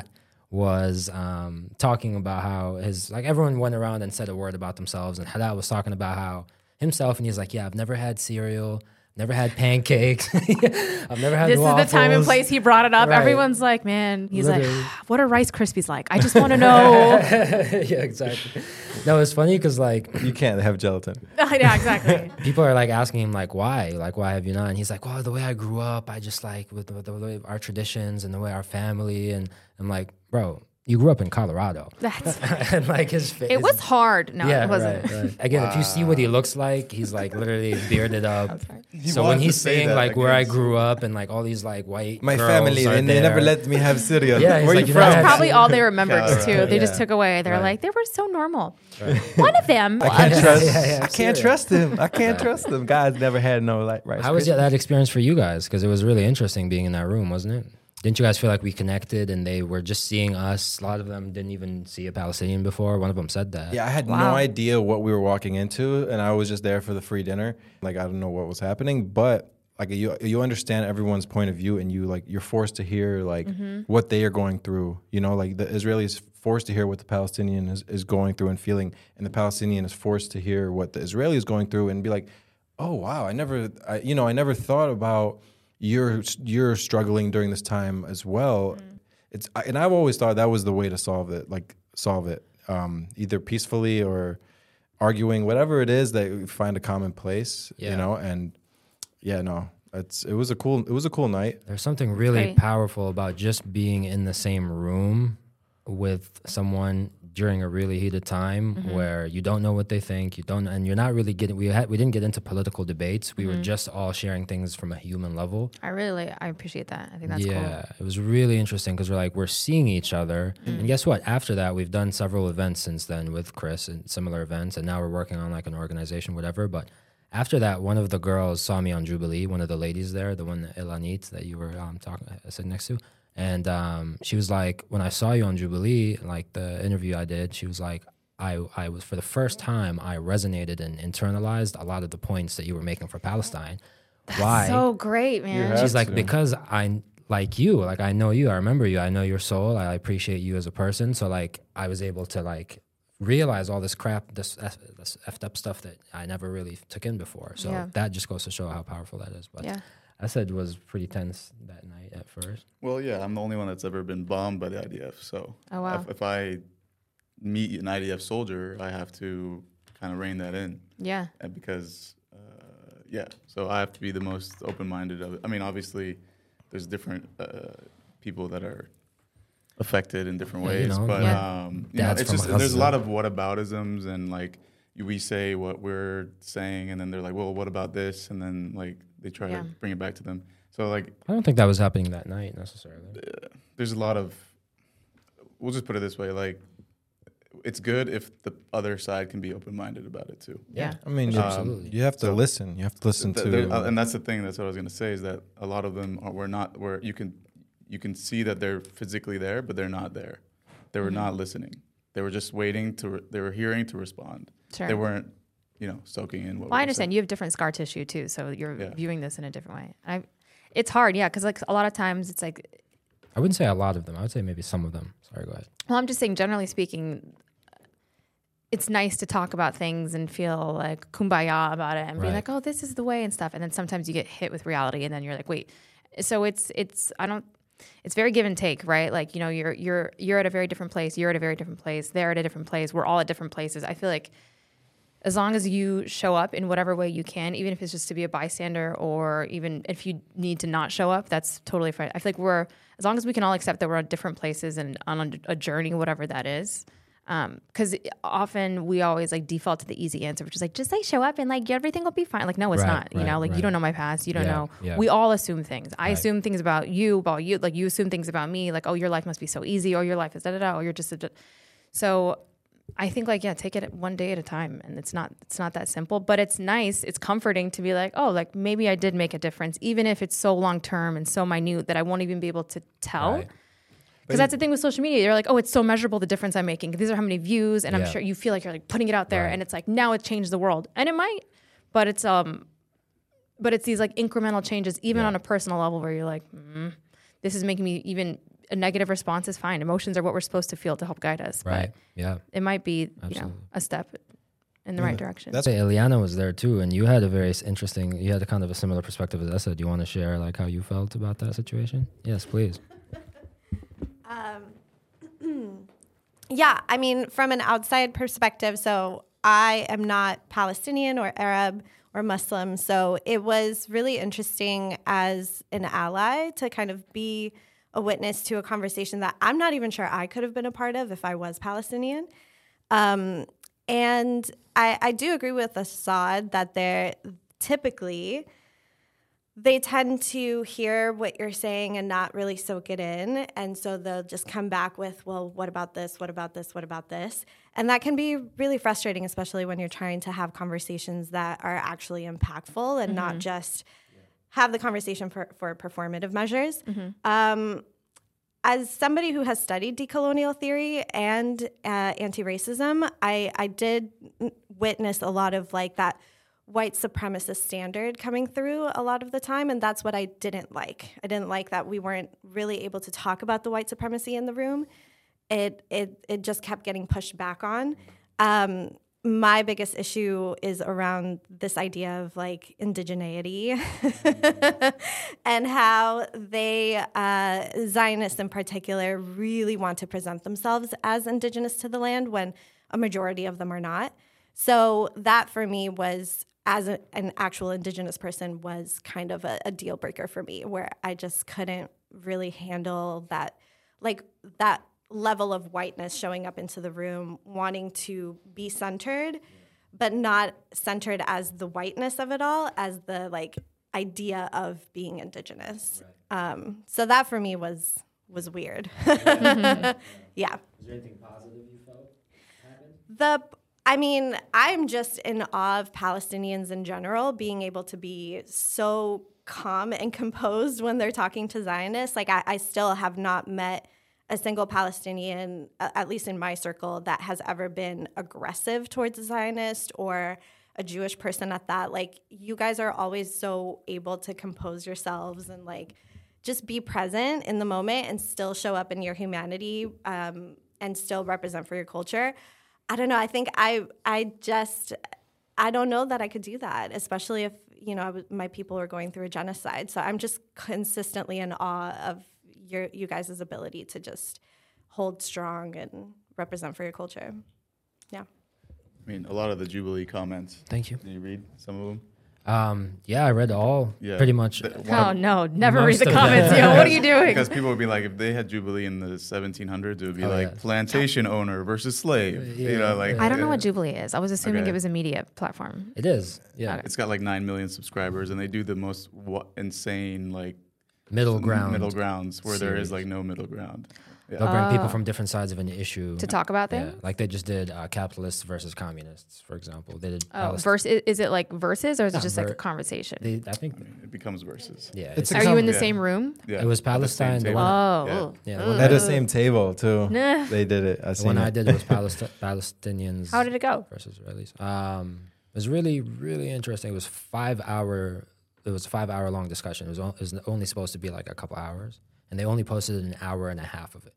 was um, talking about how his like everyone went around and said a word about themselves, and Halat was talking about how himself, and he's like, yeah, I've never had cereal, never had pancakes, I've never had This waffles. is the time and place he brought it up. Right. Everyone's like, man, he's Literally. like, what are Rice Krispies like? I just want to know. Yeah, exactly. No, it's funny because like You can't have gelatin. Yeah, exactly. people are like asking him like why, like why have you not? And he's like, well, the way I grew up, I just like with the, the way our traditions and the way our family. And I'm like, bro, you grew up in Colorado, That's. and like his face. It was hard. No, yeah, it wasn't. right, right. Again, if you see what he looks like, he's like literally bearded up. So when wanted he's to say saying that like where I again. grew up and like all these like white My girls family, are and they never there. let me have cereal. Yeah, he's Where like, you you never from? had Probably all they remembered Colorado. too. They Yeah. just took away. They were Right. like, they were so normal. One of them. I can't was- trust. Yeah, yeah, I can't cereal. trust him. I can't trust him. Guys never had no like rice. How was Krispies. that experience for you guys? Because it was really interesting being in that room, wasn't it? Didn't you guys feel like we connected and they were just seeing us? A lot of them didn't even see a Palestinian before. One of them said that. Yeah, I had Wow. no idea what we were walking into, and I was just there for the free dinner. Like I don't know what was happening, but like you, you understand everyone's point of view, and you like you're forced to hear like what they are going through. You know, like the Israeli is forced to hear what the Palestinian is, is going through and feeling, and the Palestinian is forced to hear what the Israeli is going through and be like, oh wow, I never, I, you know, I never thought about you're you're struggling during this time as well. It's and I've always thought that was the way to solve it, like solve it um, either peacefully or arguing, whatever it is that you find a common place, Yeah. you know. And yeah, no, it's it was a cool it was a cool night. There's something really Great. powerful about just being in the same room with someone during a really heated time Mm-hmm. where you don't know what they think, you don't, and you're not really getting. We had we didn't get into political debates. We Mm-hmm. were just all sharing things from a human level. I really, I appreciate that. I think that's yeah, cool. it was really interesting because we're like we're seeing each other, and guess what? After that, we've done several events since then with Chris and similar events, and now we're working on like an organization, whatever. But after that, one of the girls saw me on Jubilee, one of the ladies there, the one Elanit that you were um, talking sitting next to, and um, she was like, when I saw you on Jubilee, like the interview I did, she was like, I, I was for the first time I resonated and internalized a lot of the points that you were making for Palestine. Why? So great, man. have She's like, to. because I like you, like I know you, I remember you, I know your soul, I appreciate you as a person. So like I was able to like realize all this crap, this, F, this effed up stuff that I never really took in before. So Yeah. that just goes to show how powerful that is. But Yeah. Asad was pretty tense that night at first. Well, yeah, I'm the only one that's ever been bombed by the I D F. So Oh, wow. if, if I meet an I D F soldier, I have to kind of rein that in. Yeah. And because, uh, yeah, so I have to be the most open-minded of it. I mean, obviously, there's different uh, people that are affected in different Yeah, you ways, know, but yeah. um, you know, Dads it's from just Gaza. there's a lot of whataboutisms, and like we say what we're saying, and then they're like, well, what about this? And then like they try Yeah. to bring it back to them. So like I don't think that was happening that night necessarily. there's a lot of, we'll just put it this way, like it's good if the other side can be open-minded about it too. Yeah. I mean, Um, you- Absolutely. you have to so- listen. You have to listen Th- to. there- uh, and that's the thing. That's what I was going to say is that a lot of them are, were not where you can you can see that they're physically there, but they're not there. They were Mm-hmm. not listening. They were just waiting to. Re- they were hearing to respond. Sure. They weren't, you know, soaking in what. Well, I we were understand saying. you have different scar tissue too, so you're Yeah. viewing this in a different way. I, it's hard, yeah, because like a lot of times it's like, I wouldn't say a lot of them. I would say maybe some of them. Sorry, go ahead. well, I'm just saying, generally speaking, it's nice to talk about things and feel like kumbaya about it and be Right. like, oh, this is the way and stuff. And then sometimes you get hit with reality, and then you're like, wait. So it's it's I don't. It's very give and take, right? Like, you know, you're you're you're at a very different place. You're at a very different place. They're at a different place. We're all at different places. I feel like as long as you show up in whatever way you can, even if it's just to be a bystander, or even if you need to not show up, that's totally fine. I feel like we're, as long as we can all accept that we're at different places and on a journey, whatever that is. Because um, often we always like default to the easy answer, which is like, just like show up and like everything will be fine. Like, no, it's Right, not. You right, know, like right. you don't know my past. You don't Yeah, know. yeah. We all assume things. I Right. assume things about you, about you. Like you assume things about me. Like, oh, your life must be so easy, or your life is da da da, or you're just a. Da. So I think like, yeah, take it one day at a time. And it's not, it's not that simple, but it's nice. It's comforting to be like, oh, like maybe I did make a difference, even if it's so long-term and so minute that I won't even be able to tell. Right. Because that's the thing with social media. You're like, oh, it's so measurable, the difference I'm making. These are how many views. And Yeah. I'm sure you feel like you're like putting it out there, Right. and it's like, now it changed the world. And it might, but it's, um, but it's these like incremental changes, even Yeah. on a personal level, where you're like, mm, this is making me even, a negative response is fine. Emotions are what we're supposed to feel to help guide us. Right. But Yeah. it might be, you know, Absolutely. a step in the right direction. That's Say Eliana was there too, and you had a very s- interesting. You had a kind of a similar perspective as Essa. Do you want to share like how you felt about that situation? Yes, please. Yeah, I mean, from an outside perspective, so I am not Palestinian or Arab or Muslim, so it was really interesting as an ally to kind of be a witness to a conversation that I'm not even sure I could have been a part of if I was Palestinian. Um, and I, I do agree with Assad that they're typically they tend to hear what you're saying and not really soak it in. And so they'll just come back with, well, what about this? What about this? What about this? And that can be really frustrating, especially when you're trying to have conversations that are actually impactful and not just have the conversation for, for performative measures. Um, as somebody who has studied decolonial theory and uh, anti-racism, I, I did witness a lot of like that white supremacist standard coming through a lot of the time, and that's what I didn't like. I didn't like that we weren't really able to talk about the white supremacy in the room. It it it just kept getting pushed back on. Um, my biggest issue is around this idea of like indigeneity and how they, uh, Zionists in particular, really want to present themselves as indigenous to the land when a majority of them are not. So that for me was, as a, an actual indigenous person, was kind of a, a deal breaker for me, where I just couldn't really handle that, like that level of whiteness showing up into the room, wanting to be centered, but not centered as the whiteness of it all, as the like idea of being indigenous. Right. Um, so that for me was was weird. Mm-hmm. Yeah. Is there anything positive you felt happened? The I mean, I'm just in awe of Palestinians in general, being able to be so calm and composed when they're talking to Zionists. Like, I, I still have not met a single Palestinian, at least in my circle, that has ever been aggressive towards a Zionist or a Jewish person at that. Like, you guys are always so able to compose yourselves and, like, just be present in the moment and still show up in your humanity um, and still represent for your culture. I don't know. I think I I just I don't know that I could do that, especially if you know I was, my people were going through a genocide. So I'm just consistently in awe of your you guys' ability to just hold strong and represent for your culture. Yeah. I mean, a lot of the Jubilee comments. Thank you. Did you read some of them? Um, yeah, I read all Yeah. pretty much. The- Oh no, never read Most the of comments. them. Yo, what are you doing? Because people would be like, if they had Jubilee in the seventeen hundreds, it would be Oh, like yeah. plantation owner versus slave. Yeah, you know, like I don't know uh, what Jubilee is. I was assuming Okay. it was a media platform. It is, yeah. Okay. It's got like nine million subscribers, and they do the most wa- insane like Middle ground. middle grounds where there is series. like no middle ground. Yeah. They'll bring people Oh. from different sides of an issue To talk about Yeah, things? like they just did uh, capitalists versus communists, for example. They did. Oh, Palest- verse is, is it like verses or is it Yeah, just like a ver- conversation? They, I think, I mean, it becomes verses. yeah. It's It's, a Are you in the Yeah. same room? Yeah. It was At the same Palestine, the table. one- Oh, Yeah. ugh. yeah, the one At I- the same table too. Nah. They did it. I the seen one I it. did was Palest- Palestinians. How did it go? Versus Israelis. Um, it was really, really interesting. It was five hour. It was a five hour long discussion. It was, o- it was only supposed to be like a couple hours, and they only posted an hour and a half of it.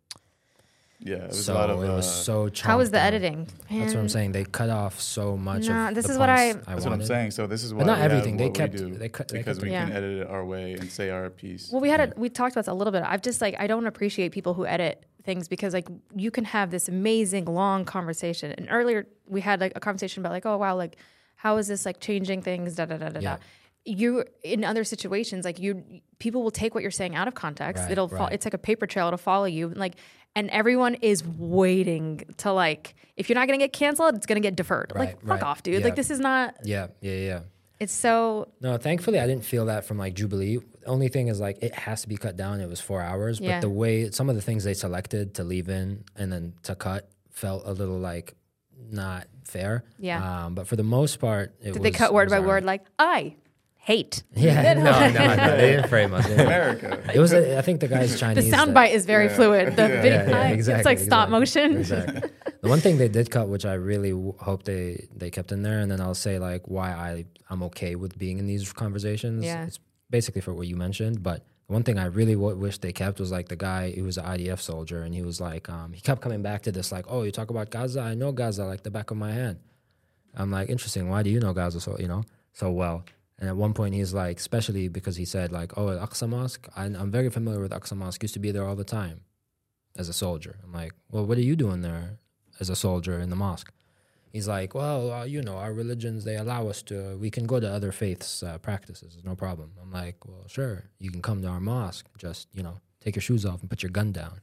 Yeah, it was So a lot of. it was uh, so. How was chomped the down. editing? That's what I'm Man. saying. They cut off so much. Nah, of this the is what I- points That's what I'm wanted. saying. So this is why But not we have everything. They what we kept- do, they cut- they because kept we it. can Yeah. edit it our way and say our piece. Well, we had a, we talked about this a little bit. I've just like I don't appreciate people who edit things because like you can have this amazing long conversation. And earlier we had like a conversation about like oh wow like how is this like changing things da da da da Yeah. da. You in other situations like you people will take what you're saying out of context. Right, It'll fo- right. it's like a paper trail. It'll follow you like and everyone is waiting to like if you're not gonna get canceled, it's gonna get deferred. Right, like fuck right. off, dude. Yeah. Like this is not. Yeah, yeah, yeah. It's so No, thankfully I didn't feel that from like Jubilee. The only thing is like it has to be cut down. It was four hours, Yeah. but the way some of the things they selected to leave in and then to cut felt a little like not fair. Yeah. Um, but for the most part, it did was, they cut it word was by all word right. like I hate. Yeah, no, no, no, they didn't frame us. They didn't. America. It was. A, I think the guy's The Chinese. sound that- bite is very Yeah. fluid. The Yeah. video, Yeah, yeah, I- exactly, it's like stop exactly. motion. Exactly. The one thing they did cut, which I really w- hope they they kept in there, and then I'll say like why I I'm okay with being in these conversations. Yeah. It's basically for what you mentioned, but the one thing I really w- wish they kept was like the guy who was an I D F soldier, and he was like um, he kept coming back to this like, oh, you talk about Gaza, I know Gaza like the back of my hand. I'm like, interesting. Why do you know Gaza so you know so well? And at one point he's like, especially because he said like, oh, Al-Aqsa Mosque, I, I'm very familiar with Aqsa Mosque. Used to be there all the time as a soldier. I'm like, well, what are you doing there as a soldier in the mosque? He's like, well, uh, you know, our religions, they allow us to, we can go to other faiths' uh, practices, no problem. I'm like, well, sure, you can come to our mosque, just, you know, take your shoes off and put your gun down.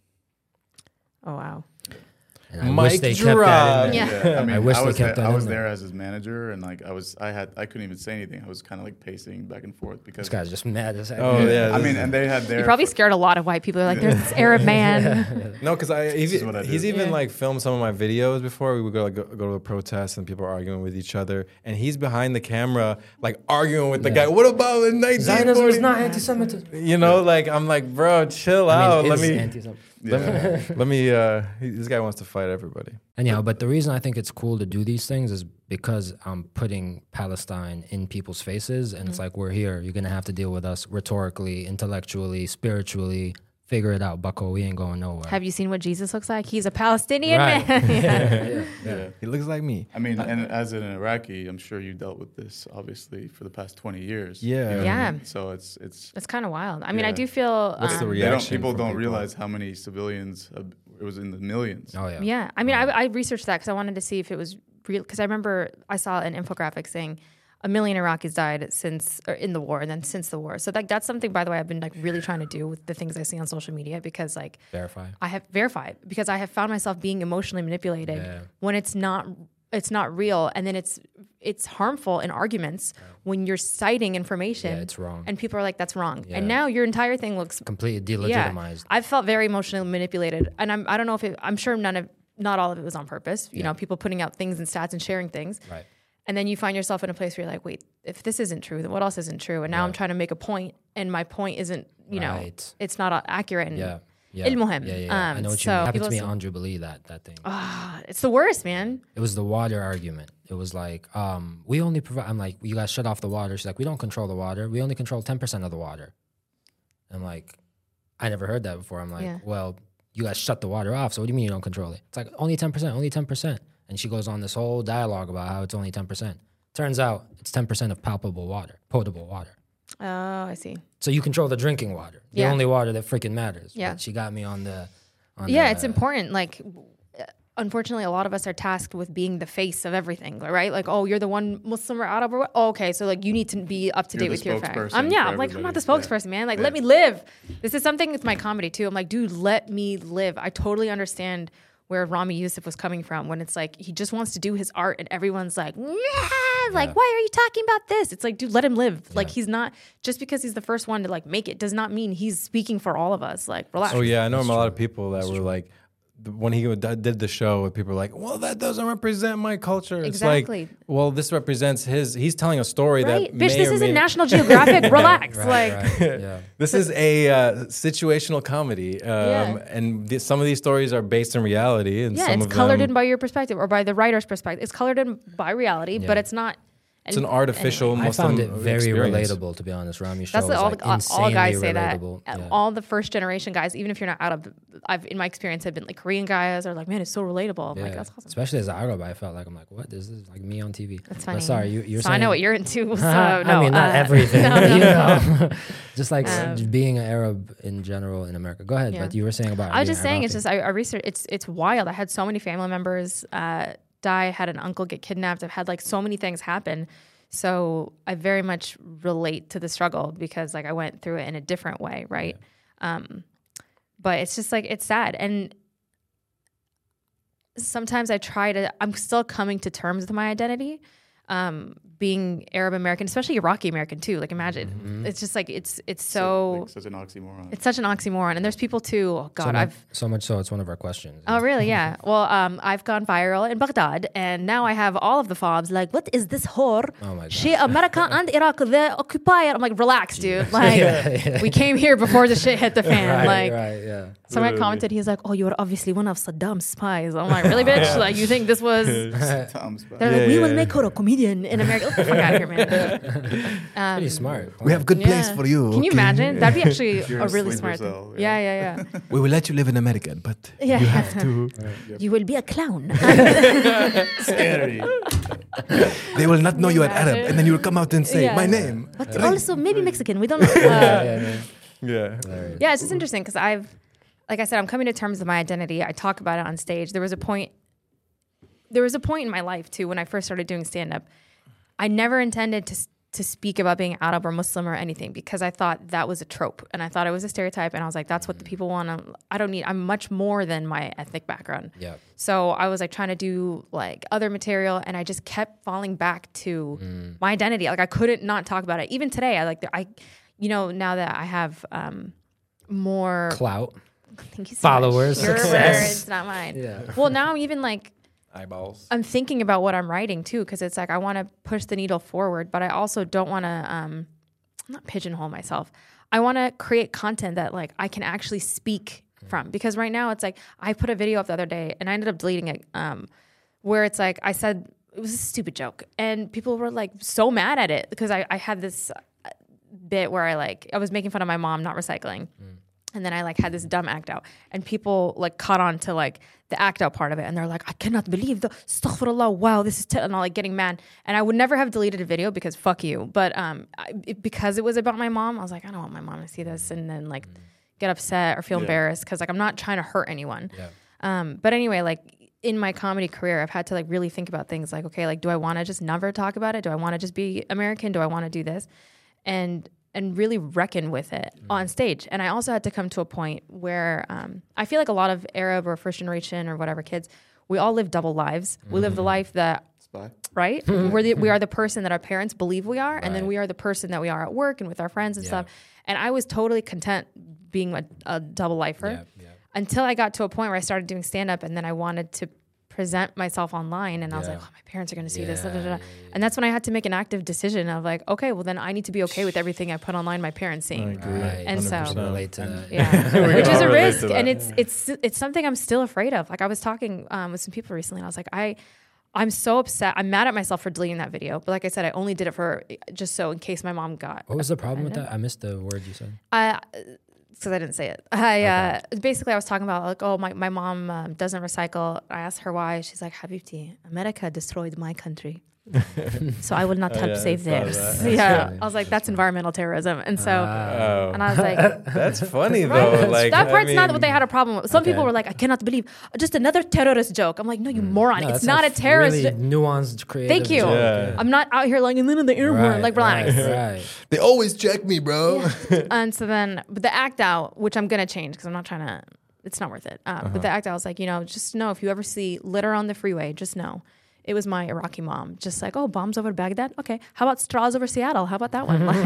Oh wow. And I Mic wish they kept that in Yeah. there. Yeah, I mean, I, wish they was, kept there, that I in was there. there as his manager, and like I was, I had, I couldn't even say anything. I was kind of like pacing back and forth because. This guy's just mad as heck. Oh, yeah. I this mean, is- and they had their. You probably scared a lot of white people. They're like, there's this Arab man. No, because I, is even, what I he's do. even Yeah. like filmed some of my videos before. We would go like, go, go to a protest and people are arguing with each other, and he's behind the camera like arguing with the Yeah. guy. What about in nineteen Zionism forty? is not anti-Semitism. You know, like I'm like, bro, chill I out. mean, it let is me, anti-Semitism. Yeah. let me. Uh, he, this guy wants to fight everybody. Anyhow, but the reason I think it's cool to do these things is because I'm putting Palestine in people's faces, and it's like, we're here. You're gonna have to deal with us rhetorically, intellectually, spiritually. Figure it out, Bucko. We ain't going nowhere. Have you seen what Jesus looks like? He's a Palestinian Right. man. yeah, yeah. Yeah. He looks like me. I mean, and as an Iraqi, I'm sure you dealt with this obviously for the past twenty years. Yeah. You know what I Yeah. mean? So it's it's. It's kind of wild. I mean, I Yeah. do feel. What's the um, They don't, reaction people from don't people? realize how many civilians. Uh, it was in the millions. Oh yeah. Yeah, I mean, I, I researched that because I wanted to see if it was real. Because I remember I saw an infographic saying a million Iraqis died since or in the war, and then since the war. So like that's something, by the way, I've been like really trying to do with the things I see on social media because like Verify. I have verified because I have found myself being emotionally manipulated Yeah. when it's not it's not real, and then it's it's harmful in arguments when you're citing information. Yeah, it's wrong. and people are like, "That's wrong," Yeah. and now your entire thing looks Completely yeah. delegitimized. I've felt very emotionally manipulated, and I'm I don't know if it, I'm sure none of not all of it was on purpose. You Yeah. know, people putting out things and stats and sharing things, Right. and then you find yourself in a place where you're like, "Wait, if this isn't true, then what else isn't true?" And now I'm Yeah. trying to make a point, and my point isn't, you know, Right. it's not uh, accurate. And Yeah. Yeah. المهم. Yeah, yeah, yeah. I Um, know what so you mean. It happened people to me still- on Jubilee, that, that thing. ah, it's the worst, man. It was the water argument. It was like, um, we only provide, I'm like, you guys shut off the water. She's like, we don't control the water. We only control ten percent of the water. I'm like, I never heard that before. I'm like, Yeah. well, you guys shut the water off. So what do you mean you don't control it? It's like, only ten percent, only ten percent. And she goes on this whole dialogue about how it's only ten percent. Turns out it's ten percent of palpable water, potable water. Oh, I see. So you control the drinking water, the Yeah. only water that freaking matters. Yeah. But she got me on the. On Yeah, the, it's important. Like, unfortunately, a lot of us are tasked with being the face of everything, right? Like, oh, you're the one Muslim or Arab or what? Oh, okay, so like you need to be up to You're date the with your facts. spokesperson Um, yeah, for I'm like, I'm not the everybody. spokesperson, man. Like, Yeah. let me live. This is something with my comedy too. I'm like, dude, let me live. I totally understand where Rami Youssef was coming from when it's like he just wants to do his art and everyone's like, nah, like, why are you talking about this? It's like, dude, let him live. Like, he's not, just because he's the first one to like make it does not mean he's speaking for all of us. Like, relax. Oh yeah, I know a lot of people that were like, th- when he d- did the show, people were like, "Well, that doesn't represent my culture." It's Exactly. like, well, this represents his. He's telling a story Right? that Bitch, may this or isn't may National Geographic. Relax. Right, like, right, yeah. This is a uh, situational comedy, um, Yeah. and th- some of these stories are based in reality, and yeah, some it's of colored them, in by your perspective or by the writer's perspective. It's colored in by reality, but it's not. it's an artificial I Muslim found it very experience. relatable, to be honest. Rami's show That's was the, all, like all, all insanely guys say that. relatable. Uh, Yeah. All the first generation guys, even if you're not out of, I've in my experience have been like Korean guys are like, man, it's so relatable. I'm Yeah. like, that's awesome. Especially as an Arab, I felt like I'm like, what? This is like me on T V. That's But funny. sorry, you, you're so saying. I know what you're into. So I no, mean, not uh, everything. no, but, no, you no. know, just like s- Um, just being an Arab in general in America. Go ahead, Yeah. but you were saying about. I was being just saying, it's Iraqi. just I, I researched. It's it's wild. I had so many family members uh, die. I had an uncle get kidnapped. I've had like so many things happen. So I very much relate to the struggle because like I went through it in a different way, right? Um, but it's just like it's sad, and sometimes I try to. I'm still coming to terms with my identity. Um, being Arab American, especially Iraqi American too. Like imagine, it's just like it's it's so. like, such an oxymoron. It's such an oxymoron, and there's people too. Oh God, so much, I've so much so it's one of our questions. Oh, really? Yeah. Well, um, I've gone viral in Baghdad, and now I have all of the fobs. Like, what is this whore? Oh my God. She, America and Iraq, the occupier. I'm like, relax, dude. Like, we came here before the shit hit the fan. right, like, right, yeah. someone commented, he's like, oh, you are obviously one of Saddam's spies. I'm like, really, bitch? Like, you think this was? Tom's back. They're Yeah, like, we yeah, will yeah. make her a comedian in America. Get the fuck out of here, man. Um, Pretty smart. We have good place yeah. for you. Can you okay? imagine? That'd be actually You're a a really sleeper smart thing. cell, Yeah, yeah. yeah, yeah. We will let you live in America, but Yeah. you have to. You will be a clown. Scary. They will not know you are Imagine. Arab, and then you will come out and say Yeah. my name. But also maybe Mexican. We don't know. Uh, Yeah. yeah, it's just interesting because I've, like I said, I'm coming to terms with my identity. I talk about it on stage. There was a point, there was a point in my life too when I first started doing stand up. I never intended to to speak about being Arab or Muslim or anything because I thought that was a trope and I thought it was a stereotype and I was like, that's what the people want. to I don't need. I'm much more than my ethnic background. Yeah. So I was like trying to do like other material and I just kept falling back to Mm. my identity. Like I couldn't not talk about it. Even today, I like I, you know, now that I have um, more Clout. thank you so followers, much. Your success. words, not mine. Yeah. Well, now I'm even like Eyeballs. I'm thinking about what I'm writing too, because it's like I want to push the needle forward, but I also don't want to um, not pigeonhole myself. I want to create content that like I can actually speak from, because right now it's like I put a video up the other day and I ended up deleting it, um, where it's like I said it was a stupid joke and people were like so mad at it because I, I had this uh, bit where I like I was making fun of my mom not recycling. And then I like had this dumb act out and people like caught on to like the act out part of it. And they're like, I cannot believe the astaghfirullah. Wow, this is, t-, and all like getting mad. And I would never have deleted a video because fuck you. But um, I, it, because it was about my mom, I was like, I don't want my mom to see this and then like get upset or feel Yeah. embarrassed. Cause like, I'm not trying to hurt anyone. Yeah. Um, but anyway, like in my comedy career, I've had to like really think about things like, okay, like, do I want to just never talk about it? Do I want to just be American? Do I want to do this? And and really reckon with it mm. on stage. And I also had to come to a point where um, I feel like a lot of Arab or first generation or whatever kids, we all live double lives. Mm. We live the life that, Spy. right? We're the, we are the person that our parents believe we are. Right. And then Right. we are the person that we are at work and with our friends and Yeah. stuff. And I was totally content being a, a double lifer Yeah, yeah. until I got to a point where I started doing stand up and then I wanted to present myself online and I was Yeah. like, oh, my parents are going to see Yeah, this. Da, da, da. yeah, yeah, And that's when I had to make an active decision of like, okay, well then I need to be okay with everything I put online my parents seeing. Right. And so- one hundred percent relate to that. Yeah, We which can is all a relate risk, to and that. it's it's it's something I'm still afraid of. Like I was talking um, with some people recently, and I was like, I, I'm so upset. I'm mad at myself for deleting that video. But like I said, I only did it for just so in case my mom got. What was the problem with offended. that? I missed the word you said. I, because I didn't say it. I uh, basically I was talking about like, oh, my my mom um, doesn't recycle. I asked her why. She's like, Habibti, America destroyed my country. So I will not Oh, help yeah, I save saw theirs. that. Yeah, funny. I was like, that's environmental terrorism, and so Oh. and I was like, That's funny though. Like that I part's not mean- what they had a problem with. Some Okay. people were like, I cannot believe just another terrorist joke. I'm like, no, you moron, No, it's that's not a terrorist. Really jo- nuanced, creative. Thank you. joke, Yeah. I'm not out here like and then in the airport, Right, like relax. Right, right. They always check me, bro. And so then, but the act out, which I'm gonna change because I'm not trying to. It's not worth it. Um, Uh-huh. But the act out was like, you know, just know if you ever see litter on the freeway, just know it was my Iraqi mom. Just like, oh, bombs over Baghdad. Okay, how about straws over Seattle? How about that one? Like,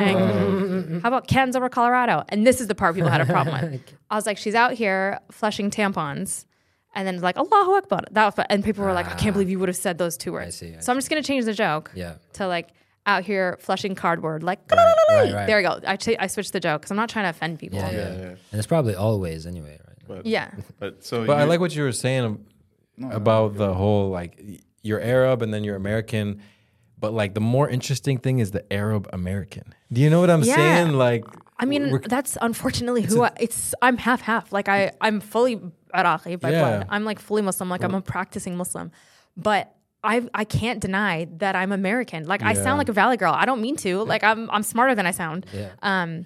how about cans over Colorado? And this is the part people had a problem with. I was like, she's out here flushing tampons. And then like Allahu Akbar. That was, and people were like, I can't believe you would have said those two words. see, I so I'm just gonna change the joke Yeah. to like out here flushing cardboard. Like Right, right, right. there we go. I ch- I switched the joke because I'm not trying to offend people. Yeah, Yeah. yeah, yeah. And it's probably always anyway, right? But, Yeah. But so But I you- like what you were saying about the whole like y- you're Arab and then you're American, but like the more interesting thing is the Arab American. Do you know what I'm Yeah. saying? Like, I mean, we're- that's unfortunately who I, it's. I'm half half. Like I, I'm fully Iraqi by Yeah. blood. I'm like fully Muslim. Like I'm a practicing Muslim, but I, I can't deny that I'm American. Like I Yeah. sound like a Valley girl. I don't mean to. Like I'm, I'm smarter than I sound. Yeah. Um,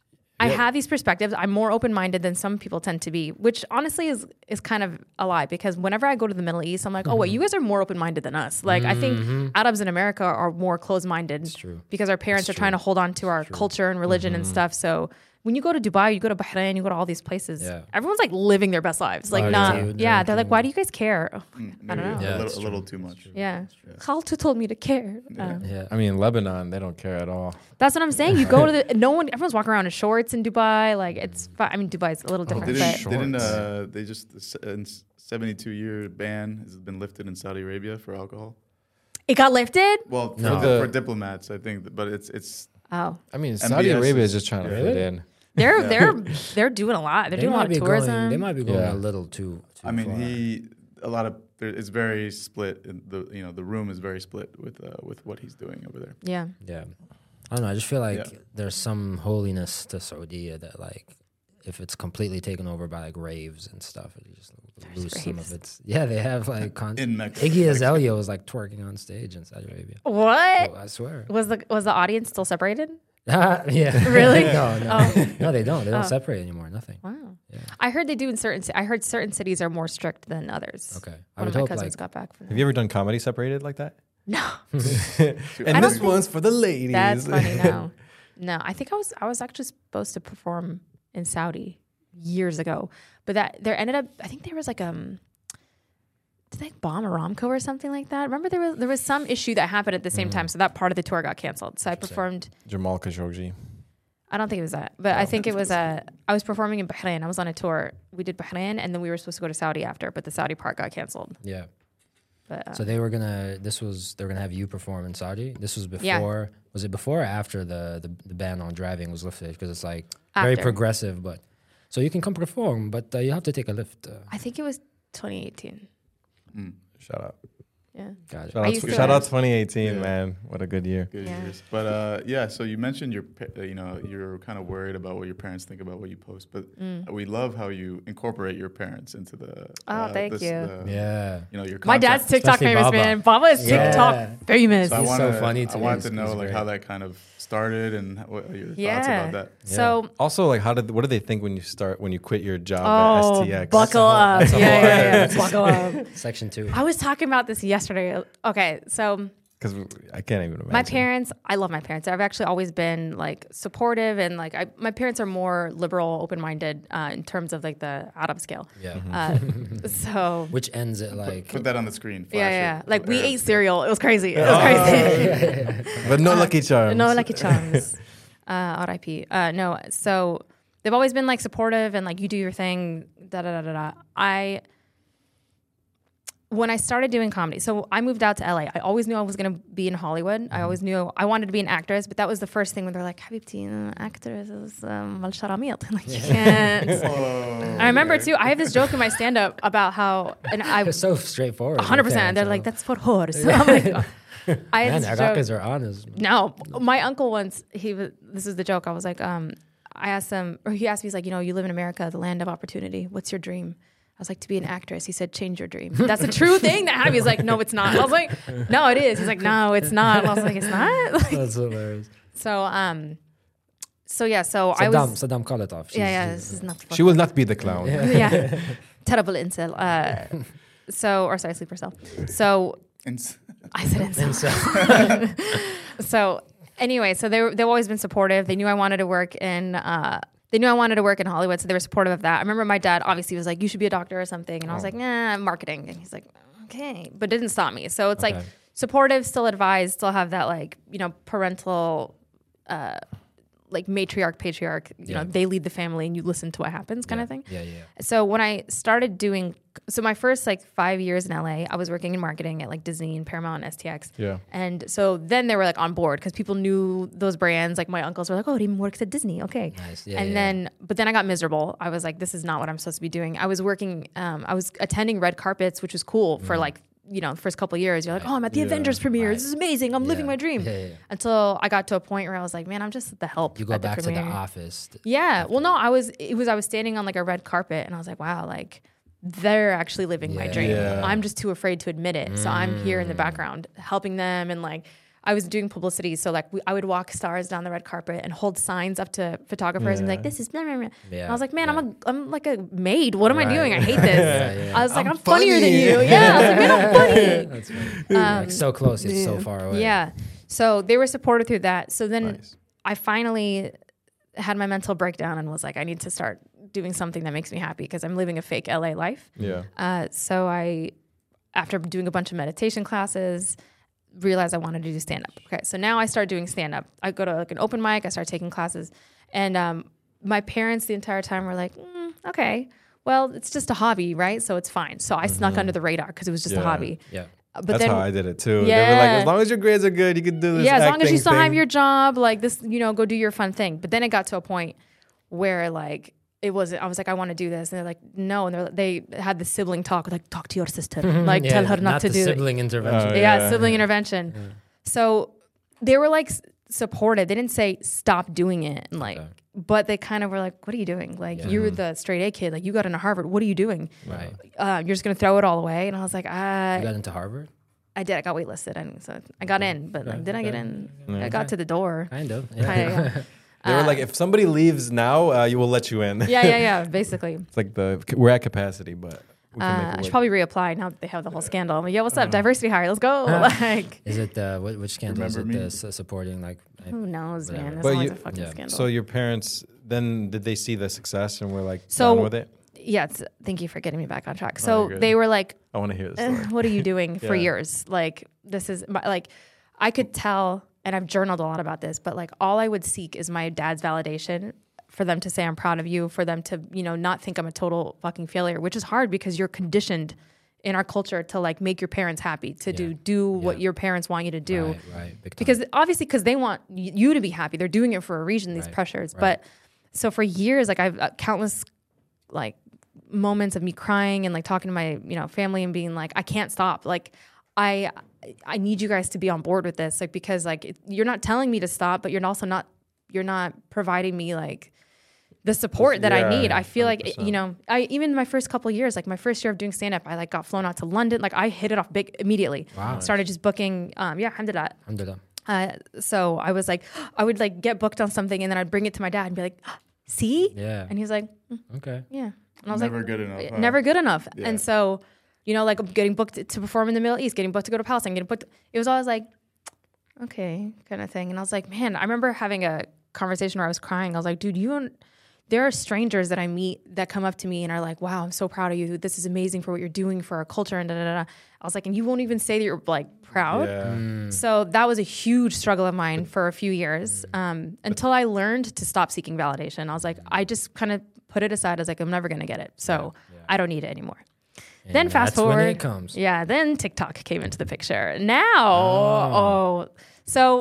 I have these perspectives. I'm more open-minded than some people tend to be, which honestly is is kind of a lie because whenever I go to the Middle East, I'm like, oh, wait, you guys are more open-minded than us. Like I think Arabs in America are more closed-minded true. because our parents are trying to hold on to our culture and religion and stuff. So when you go to Dubai, you go to Bahrain, you go to all these places, Yeah. everyone's like living their best lives. Like, Oh, nah, yeah. yeah, they're like, why do you guys care? Oh, maybe I don't know. a, Yeah, little, it's a little too much. Yeah. Khaltu told me to care. Uh, Yeah. I mean, Lebanon, they don't care at all. That's what I'm saying. You go to the, no one, everyone's walking around in shorts in Dubai. Like, it's fine. I mean, Dubai's a little different, Didn't, but didn't Shorts. uh, they just the se- in seventy-two year ban has been lifted in Saudi Arabia for alcohol? it got lifted. Well, for, No. the, The- for diplomats, I think, but it's it's Oh, I mean, M B Saudi S Arabia is- is just trying to Really? fit in. they're they're they're doing a lot. They're They doing a lot might of be tourism. going. They might be going Yeah. a little too. too I mean, far. he a lot of there, it's very split. In the you know the room is very split with uh, with what he's doing over there. yeah. Yeah. I don't know. I just feel like Yeah. there's some holiness to Saudi that, like, if it's completely taken over by like raves and stuff, you just lose some raves. of its. Yeah, they have like con- In Mecca. Iggy Azalea was like twerking on stage in Saudi Arabia. What Oh, I swear. was the was the audience still separated? yeah. Really? no, no, Oh. no. They don't. They don't Oh. separate anymore. Nothing. Wow. Yeah. I heard they do in certain. ci- I heard certain cities are more strict than others. Okay. I One would of my hope cousins like got back from Have that. you ever done comedy separated like that? No, And this one's for the ladies. that's funny. No, no. I think I was I was actually supposed to perform in Saudi years ago, but that there ended up. I think there was like um. Did they bomb Aramco or something like that? Remember there was there was some issue that happened at the same time, so that part of the tour got canceled. So I performed. Jamal Khashoggi. I don't think it was that, but Oh, I think it was a. I was performing in Bahrain. I was on a tour. We did Bahrain, and then we were supposed to go to Saudi after, but the Saudi part got canceled. yeah. But uh, So they were gonna. This was they were gonna have you perform in Saudi. This was before. Yeah. Was it before or after the the, the ban on driving was lifted? Because it's like very After. progressive, but so you can come perform, but uh, you have to take a lift. Uh, I think it was twenty eighteen. Shout out. Yeah. got it. Shout I out, used to- shout out twenty eighteen, Yeah. man. What a good year. Good Yeah. years. But uh, yeah, so you mentioned your, pa- uh, you know, you're kind of worried about what your parents think about what you post, but we love how you incorporate your parents into the. Mm. Oh, uh, thank this, you. uh, Yeah. You know your. My content. dad's TikTok Especially famous, Baba. man. Baba is Yeah. TikTok famous. So I He's so wanna, funny I to me. wanted to He's- know he's like great. how that kind of started and what are your thoughts yeah. about that. So Also, like, how did what do they think when you start when you quit your job oh, at S T X? buckle up. Yeah, yeah, yeah. Buckle up. Section two. I was talking about this yesterday. Okay, so Because I can't even imagine. my parents, I love my parents. I've actually always been like supportive and like I, my parents are more liberal, open-minded uh, in terms of like the Arab scale. Yeah. Uh, so Which ends at like. Put that on the screen. yeah, flash yeah. it. Like we Arab ate scale. cereal. It was crazy. It was crazy. but no Lucky Charms. No Lucky Charms. uh, R I P. Uh, no, so they've always been like supportive and like you do your thing. Da da da da da. I when I started doing comedy, so I moved out to L A. I always knew I was going to be in Hollywood. I always knew I wanted to be an actress, but that was the first thing when they're like, "Habibti, uh, actress is um, mal sharamit." Like you can't. Oh, I remember okay. too. I have this joke in my stand-up about how, and I It's so straightforward. one hundred percent. They're like, "That's for whores." I'm like, oh. I had Man, this joke. Iraqis are honest. No, my uncle once he was. This is the joke. I was like, um, I asked him, or he asked me, he's like, you know, you live in America, the land of opportunity. What's your dream? I was like, to be an actress. He said, change your dream. That's a true thing that happened. He's like, no, it's not. I was like, no, it is. He's like, no, it's not. I was like, it's not. Like, That's hilarious. so, um, so yeah, so I Saddam, was. Saddam, call it off. She's, Yeah, yeah, she's- this is not. the She will not be the clown. yeah. Terrible incel. Uh, so, or sorry, sleeper cell. So And s- I said incel. So anyway, so they were, they've always been supportive. They knew I wanted to work in, uh, they knew I wanted to work in Hollywood, so they were supportive of that. I remember my dad obviously was like, you should be a doctor or something. And I was like, nah, marketing. And he's like, okay, but it didn't stop me. So it's Okay. like supportive, still advised, still have that like, you know, parental, uh, like matriarch, patriarch, you Yeah. know, they lead the family and you listen to what happens kind yeah, of thing. Yeah, yeah. So when I started doing, so my first like five years in L A, I was working in marketing at like Disney and Paramount and S T X. Yeah. And so then they were like on board because people knew those brands. Like my uncles were like, oh, it even works at Disney. Okay. Nice. Yeah, and yeah, then, but then I got miserable. I was like, this is not what I'm supposed to be doing. I was working, um, I was attending red carpets, which was cool for like, you know, first couple of years. You're like, oh, I'm at the Yeah. Avengers premiere. Right. This is amazing. I'm living Yeah. my dream. Yeah, yeah, yeah. Until I got to a point where I was like, man, I'm just the help. You go at the back to the premiere. office. Yeah. Well, no, I was, it was, I was standing on like a red carpet and I was like, wow, like they're actually living my Yeah. dream. Yeah. I'm just too afraid to admit it. So I'm here Mm. in the background helping them. And like, I was doing publicity. So like we, I would walk stars down the red carpet and hold signs up to photographers and be like, Yeah. this is, blah, blah, blah. Yeah, And I was like, man, yeah. I'm a, I'm like a maid. What am I Right. doing? I hate this. Yeah, yeah. I was like, I'm, I'm funnier than funny. you. Yeah. I was like, man, I'm funny. That's funny. like so close, it's so far away. Yeah. So they were supportive through that. So then Nice. I finally had my mental breakdown and was like, I need to start doing something that makes me happy because I'm living a fake L A life. Yeah. Uh, so I, after doing a bunch of meditation classes, realized I wanted to do stand up. Okay. So now I start doing stand up. I go to like an open mic, I start taking classes. And um, my parents the entire time were like, mm, okay, well, it's just a hobby, right? So it's fine. So I snuck under the radar because it was just a Yeah. hobby. Yeah. But That's then, how I did it too. They were like, Yeah. as long as your grades are good, you can do this. yeah, as long as you acting still have thing. your job, like this, you know, go do your fun thing. But then it got to a point where like it wasn't. I was like, I want to do this, and they're like, no, and they're, they had the sibling talk, like talk to your sister, like Yeah, tell her not, to the do it. sibling intervention. Oh, Yeah, Yeah. sibling intervention. So they were like s- supportive. They didn't say stop doing it, and like, Okay. but they kind of were like, what are you doing? Like Yeah. you're the straight A kid, like you got into Harvard. What are you doing? Right. Uh, you're just gonna throw it all away? And I was like, I, You got into Harvard? I did. I got waitlisted, and so I got in. But like, did I get in? Yeah. I got to the door. Kind of. Kinda, They were Uh, like, if somebody leaves now, uh, you will let you in. yeah, yeah, yeah. Basically, It's like the we're at capacity, but we can uh, make I it should work. probably reapply now that they have the whole scandal. I'm like, yeah, what's up? Diversity hire. Let's go. like, Is it uh, what, which scandal is it? Remember me? The s- supporting like. I- who knows, Whatever. man? There's But always you- a fucking yeah. scandal. So your parents then did they see the success and were like So- down with it? yeah, it's, thank you for getting me back on track. Oh, So you're good. they were like, I want to hear this "Eh, story. what are you doing for Yeah. years? Like, this is my, like, I could tell, and I've journaled a lot about this, but like, all I would seek is my dad's validation for them to say I'm proud of you, for them to, you know, not think I'm a total fucking failure, which is hard because you're conditioned in our culture to like make your parents happy, to do do what Yeah. your parents want you to do. Right, right. Big time. Because obviously, because they want y- you to be happy, they're doing it for a reason. These Right, pressures, right. but so for years, like I've uh, countless like moments of me crying and like talking to my you know family and being like, I can't stop. Like I I need you guys to be on board with this, like because like it, you're not telling me to stop, but you're also not you're not providing me like the support that I Yeah, need. I feel like, one hundred it- you know, I even my first couple of years, like my first year of doing stand up, I like got flown out to London. Like I hit it off big immediately. Wow. Started just booking. Um, yeah, alhamdulillah. Alhamdulillah. Uh, so I was like, I would like get booked on something and then I'd bring it to my dad and be like, see? Yeah. And he was like, Okay. yeah. And I was Never like, good enough. huh? never good enough. Yeah. And so, you know, like I'm getting booked to perform in the Middle East, getting booked to go to Palestine, getting booked. It was always like, okay, kind of thing. And I was like, man, I remember having a conversation where I was crying. I was like, dude, you don't, there are strangers that I meet that come up to me and are like, wow, I'm so proud of you. This is amazing for what you're doing for our culture. And da, da, da. I was like, and you won't even say that you're like proud. Yeah. So that was a huge struggle of mine for a few years um, until I learned to stop seeking validation. I was like, I just kind of put it aside as like, I'm never going to get it. So I don't need it anymore. And then fast that's when forward. it comes. Yeah. Then TikTok came into the picture. Now, oh, so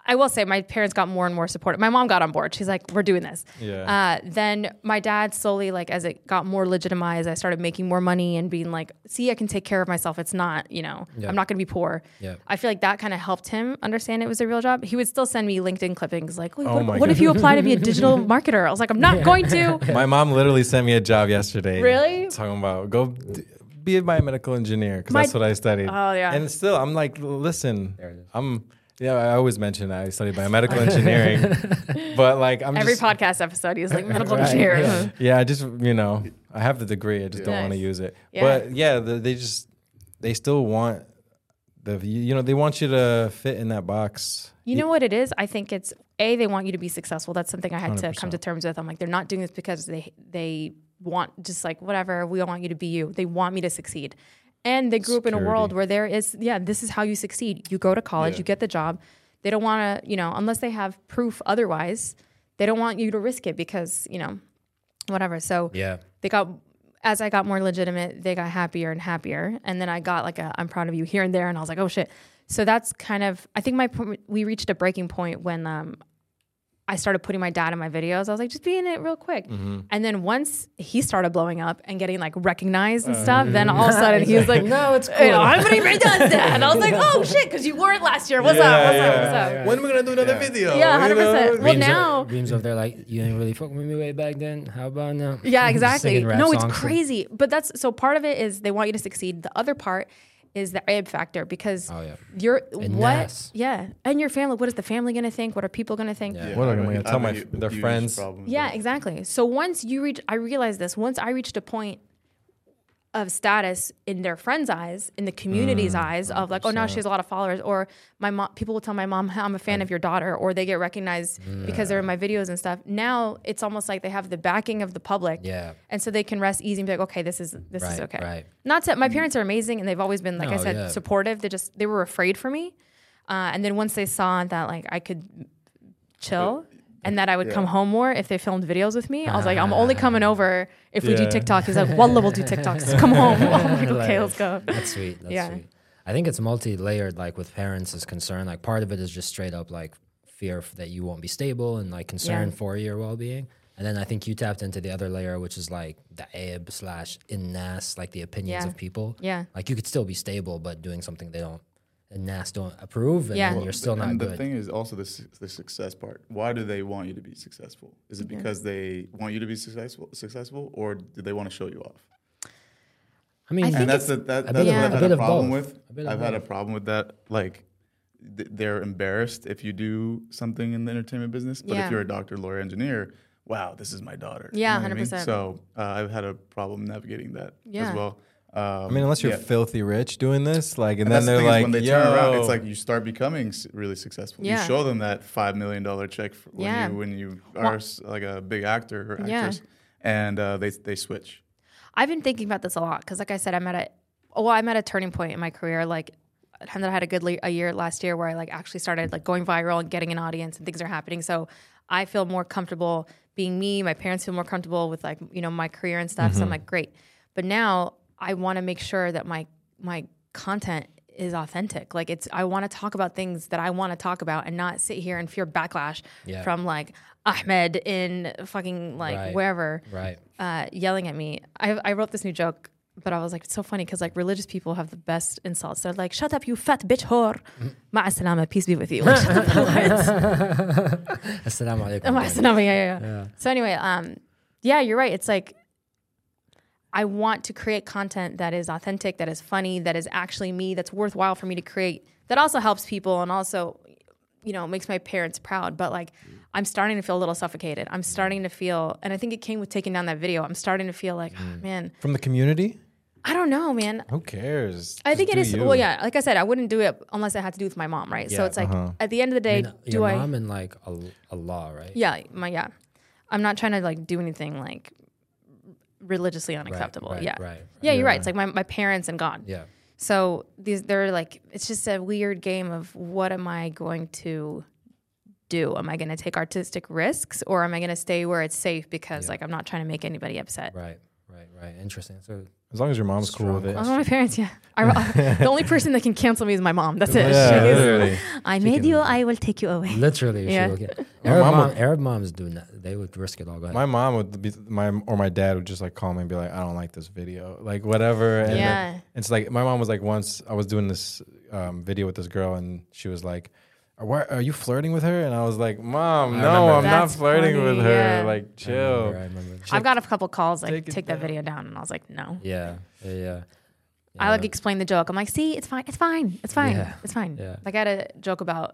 I will say my parents got more and more supportive. My mom got on board. She's like, we're doing this. Yeah. Uh, then my dad slowly, like as it got more legitimized, I started making more money and being like, see, I can take care of myself. It's not, you know, Yeah. I'm not going to be poor. Yeah. I feel like that kind of helped him understand it was a real job. He would still send me LinkedIn clippings like, Oh what, my what if God. you apply to be a digital marketer? I was like, I'm not going to. My mom literally sent me a job yesterday. Really? Talking about go d- be a biomedical engineer because My- that's what I studied. Oh, yeah. And still, I'm like, listen, There it is. I'm. Yeah, I always mention I studied biomedical engineering, but like I'm Every just, podcast episode, he's like medical Right, engineer. yeah. yeah, I just you know I have the degree, I just don't Nice. want to use it. Yeah. But yeah, the, they just they still want the you you know they want you to fit in that box. You know what it is? I think it's A, they want you to be successful. That's something I had one hundred to percent. come to terms with. I'm like, they're not doing this because they they want just like whatever, we want you to be you. They want me to succeed. And they grew up in a world Security. where there is, yeah, this is how you succeed. You go to college, Yeah. you get the job. They don't want to, you know, unless they have proof otherwise, they don't want you to risk it because, you know, whatever. So Yeah. they got, as I got more legitimate, they got happier and happier. And then I got like a, I'm proud of you here and there. And I was like, oh shit. So that's kind of, I think my, po- we reached a breaking point when um, I started putting my dad in my videos. I was like, just be in it real quick. Mm-hmm. And then once he started blowing up and getting like recognized and stuff, then all of a sudden he was like, no, it's "Hey, everybody does that. And I was like, oh shit, because you weren't last year. What's up? What's up? What's up? When are we gonna do another Yeah. video? Yeah, you one hundred percent. know? Well, Reams now- of, Reams of they're like, you ain't really fucking with me way back then. How about now? Yeah, exactly. Singing rap No, it's songs. crazy. But that's so part of it is they want you to succeed. The other part is the Abe factor because Oh, yeah. you're And what? Nas. Yeah. And your family, what is the family gonna think? What are people gonna think? Yeah. What I am I have a- gonna tell I my have a their huge friends? problem with Yeah, that. exactly. So once you reach, I realized this, once I reached a point of status in their friends' eyes, in the community's eyes of like, oh, now she has a lot of followers, or my mom, people will tell my mom, I'm a fan of your daughter, or they get recognized because they're in my videos and stuff. Now it's almost like they have the backing of the public. Yeah. And so they can rest easy and be like, okay, this is, this is Right, okay. right. Not to, my parents are amazing and they've always been, like I No, said, yeah. supportive. They just, they were afraid for me. Uh, and then once they saw that like I could chill and that I would yeah. come home more if they filmed videos with me, I was like, I'm only coming over if we do Yeah. TikTok. He's like, Wallah, we'll do TikToks. Come home. I'm like, okay, let's go. That's sweet. That's Yeah. sweet. I think it's multi-layered, like with parents is concerned. Like part of it is just straight up like fear f- that you won't be stable and like concern Yeah. for your well-being. And then I think you tapped into the other layer, which is like the Abe slash in N A S, like the opinions Yeah. of people. Yeah. Like you could still be stable, but doing something they don't, and N A S don't approve, and Yeah. then Well, you're still not and good. the thing is also the su- the success part. Why do they want you to be successful? Is it because they want you to be successful, successful, or do they want to show you off? I mean, I think And that's it's- the, that, a that's bit of- what a I've had bit a of problem both. with. A bit of I've had a both. problem with that. Like th- they're embarrassed if you do something in the entertainment business, but Yeah. if you're a doctor, lawyer, engineer, wow, this is my daughter. You Yeah, know what I mean? one hundred percent. So uh, I've had a problem navigating that Yeah. as well. Um, I mean, unless you're yeah. filthy rich doing this, like, and, And then that's the they're thing is like, when they Yo. turn around, it's like you start becoming s- really successful. Yeah. You show them that five million dollar check for when Yeah. you when you Well- are s- like a big actor or Yeah. actress, and uh, they they switch. I've been thinking about this a lot because, like I said, I'm at a well, I'm at a turning point in my career. Like, and I had a good le- a year last year where I like actually started like going viral and getting an audience and things are happening. So I feel more comfortable being me. My parents feel more comfortable with like you know my career and stuff. So I'm like, great. But now I want to make sure that my my content is authentic. Like it's I want to talk about things that I want to talk about and not sit here and fear backlash Yeah. from like Ahmed in fucking like Right. wherever right. uh, yelling at me. I, I wrote this new joke, but I was like, it's so funny because like religious people have the best insults. They're like, shut up, you fat bitch whore. Ma'a salama, peace be with you. Like, shut the fuck up. Assalamu alaikum. Ma'a salama, yeah, yeah, yeah. So anyway, um, yeah, you're right. It's like, I want to create content that is authentic, that is funny, that is actually me, that's worthwhile for me to create, that also helps people and also, you know, makes my parents proud. But like, I'm starting to feel a little suffocated. I'm starting to feel, and I think it came with taking down that video. I'm starting to feel like, oh, man, From the community? I don't know, man. Who cares? I think it Just is. do you. Well, yeah, like I said, I wouldn't do it unless it had to do with my mom, right? so Yeah, it's like uh-huh. at the end of the I day, mean, do your I? mom and like a, a law, right? Yeah, my yeah. I'm not trying to like do anything like religiously unacceptable. right, yeah. right, right. Yeah, you're right. It's like my, my parents and God. Yeah. So these they're like it's just a weird game of what am I going to do? Am I going to take artistic risks or am I going to stay where it's safe because Yeah. like I'm not trying to make anybody upset? Right. Right. Right, right. Interesting. So As long as your mom's cool with it. Oh, my parents, yeah. I, I- the only person that can cancel me is my mom. That's it. Yeah, She's- literally. I made you. I will take you away. literally, Yeah. she will get, My Arab, mom mom, would- Arab moms do not. They would risk it all. Go ahead. My mom would be my or my dad would just like call me and be like, I don't like this video, like whatever. And Yeah. then it's like my mom was like once I was doing this um, video with this girl and she was like, "Why are you flirting with her?" And I was like, "Mom, I no, remember I'm that. not That's flirting funny, with her. yeah. Like, I chill." remember, I remember. I've got a couple calls like Take take, it that down. video down, and I was like, no. Yeah, yeah, yeah. I like Yeah. explain the joke. I'm like, see, it's fine, it's fine, it's fine, Yeah. it's fine. Yeah. Like I had a joke about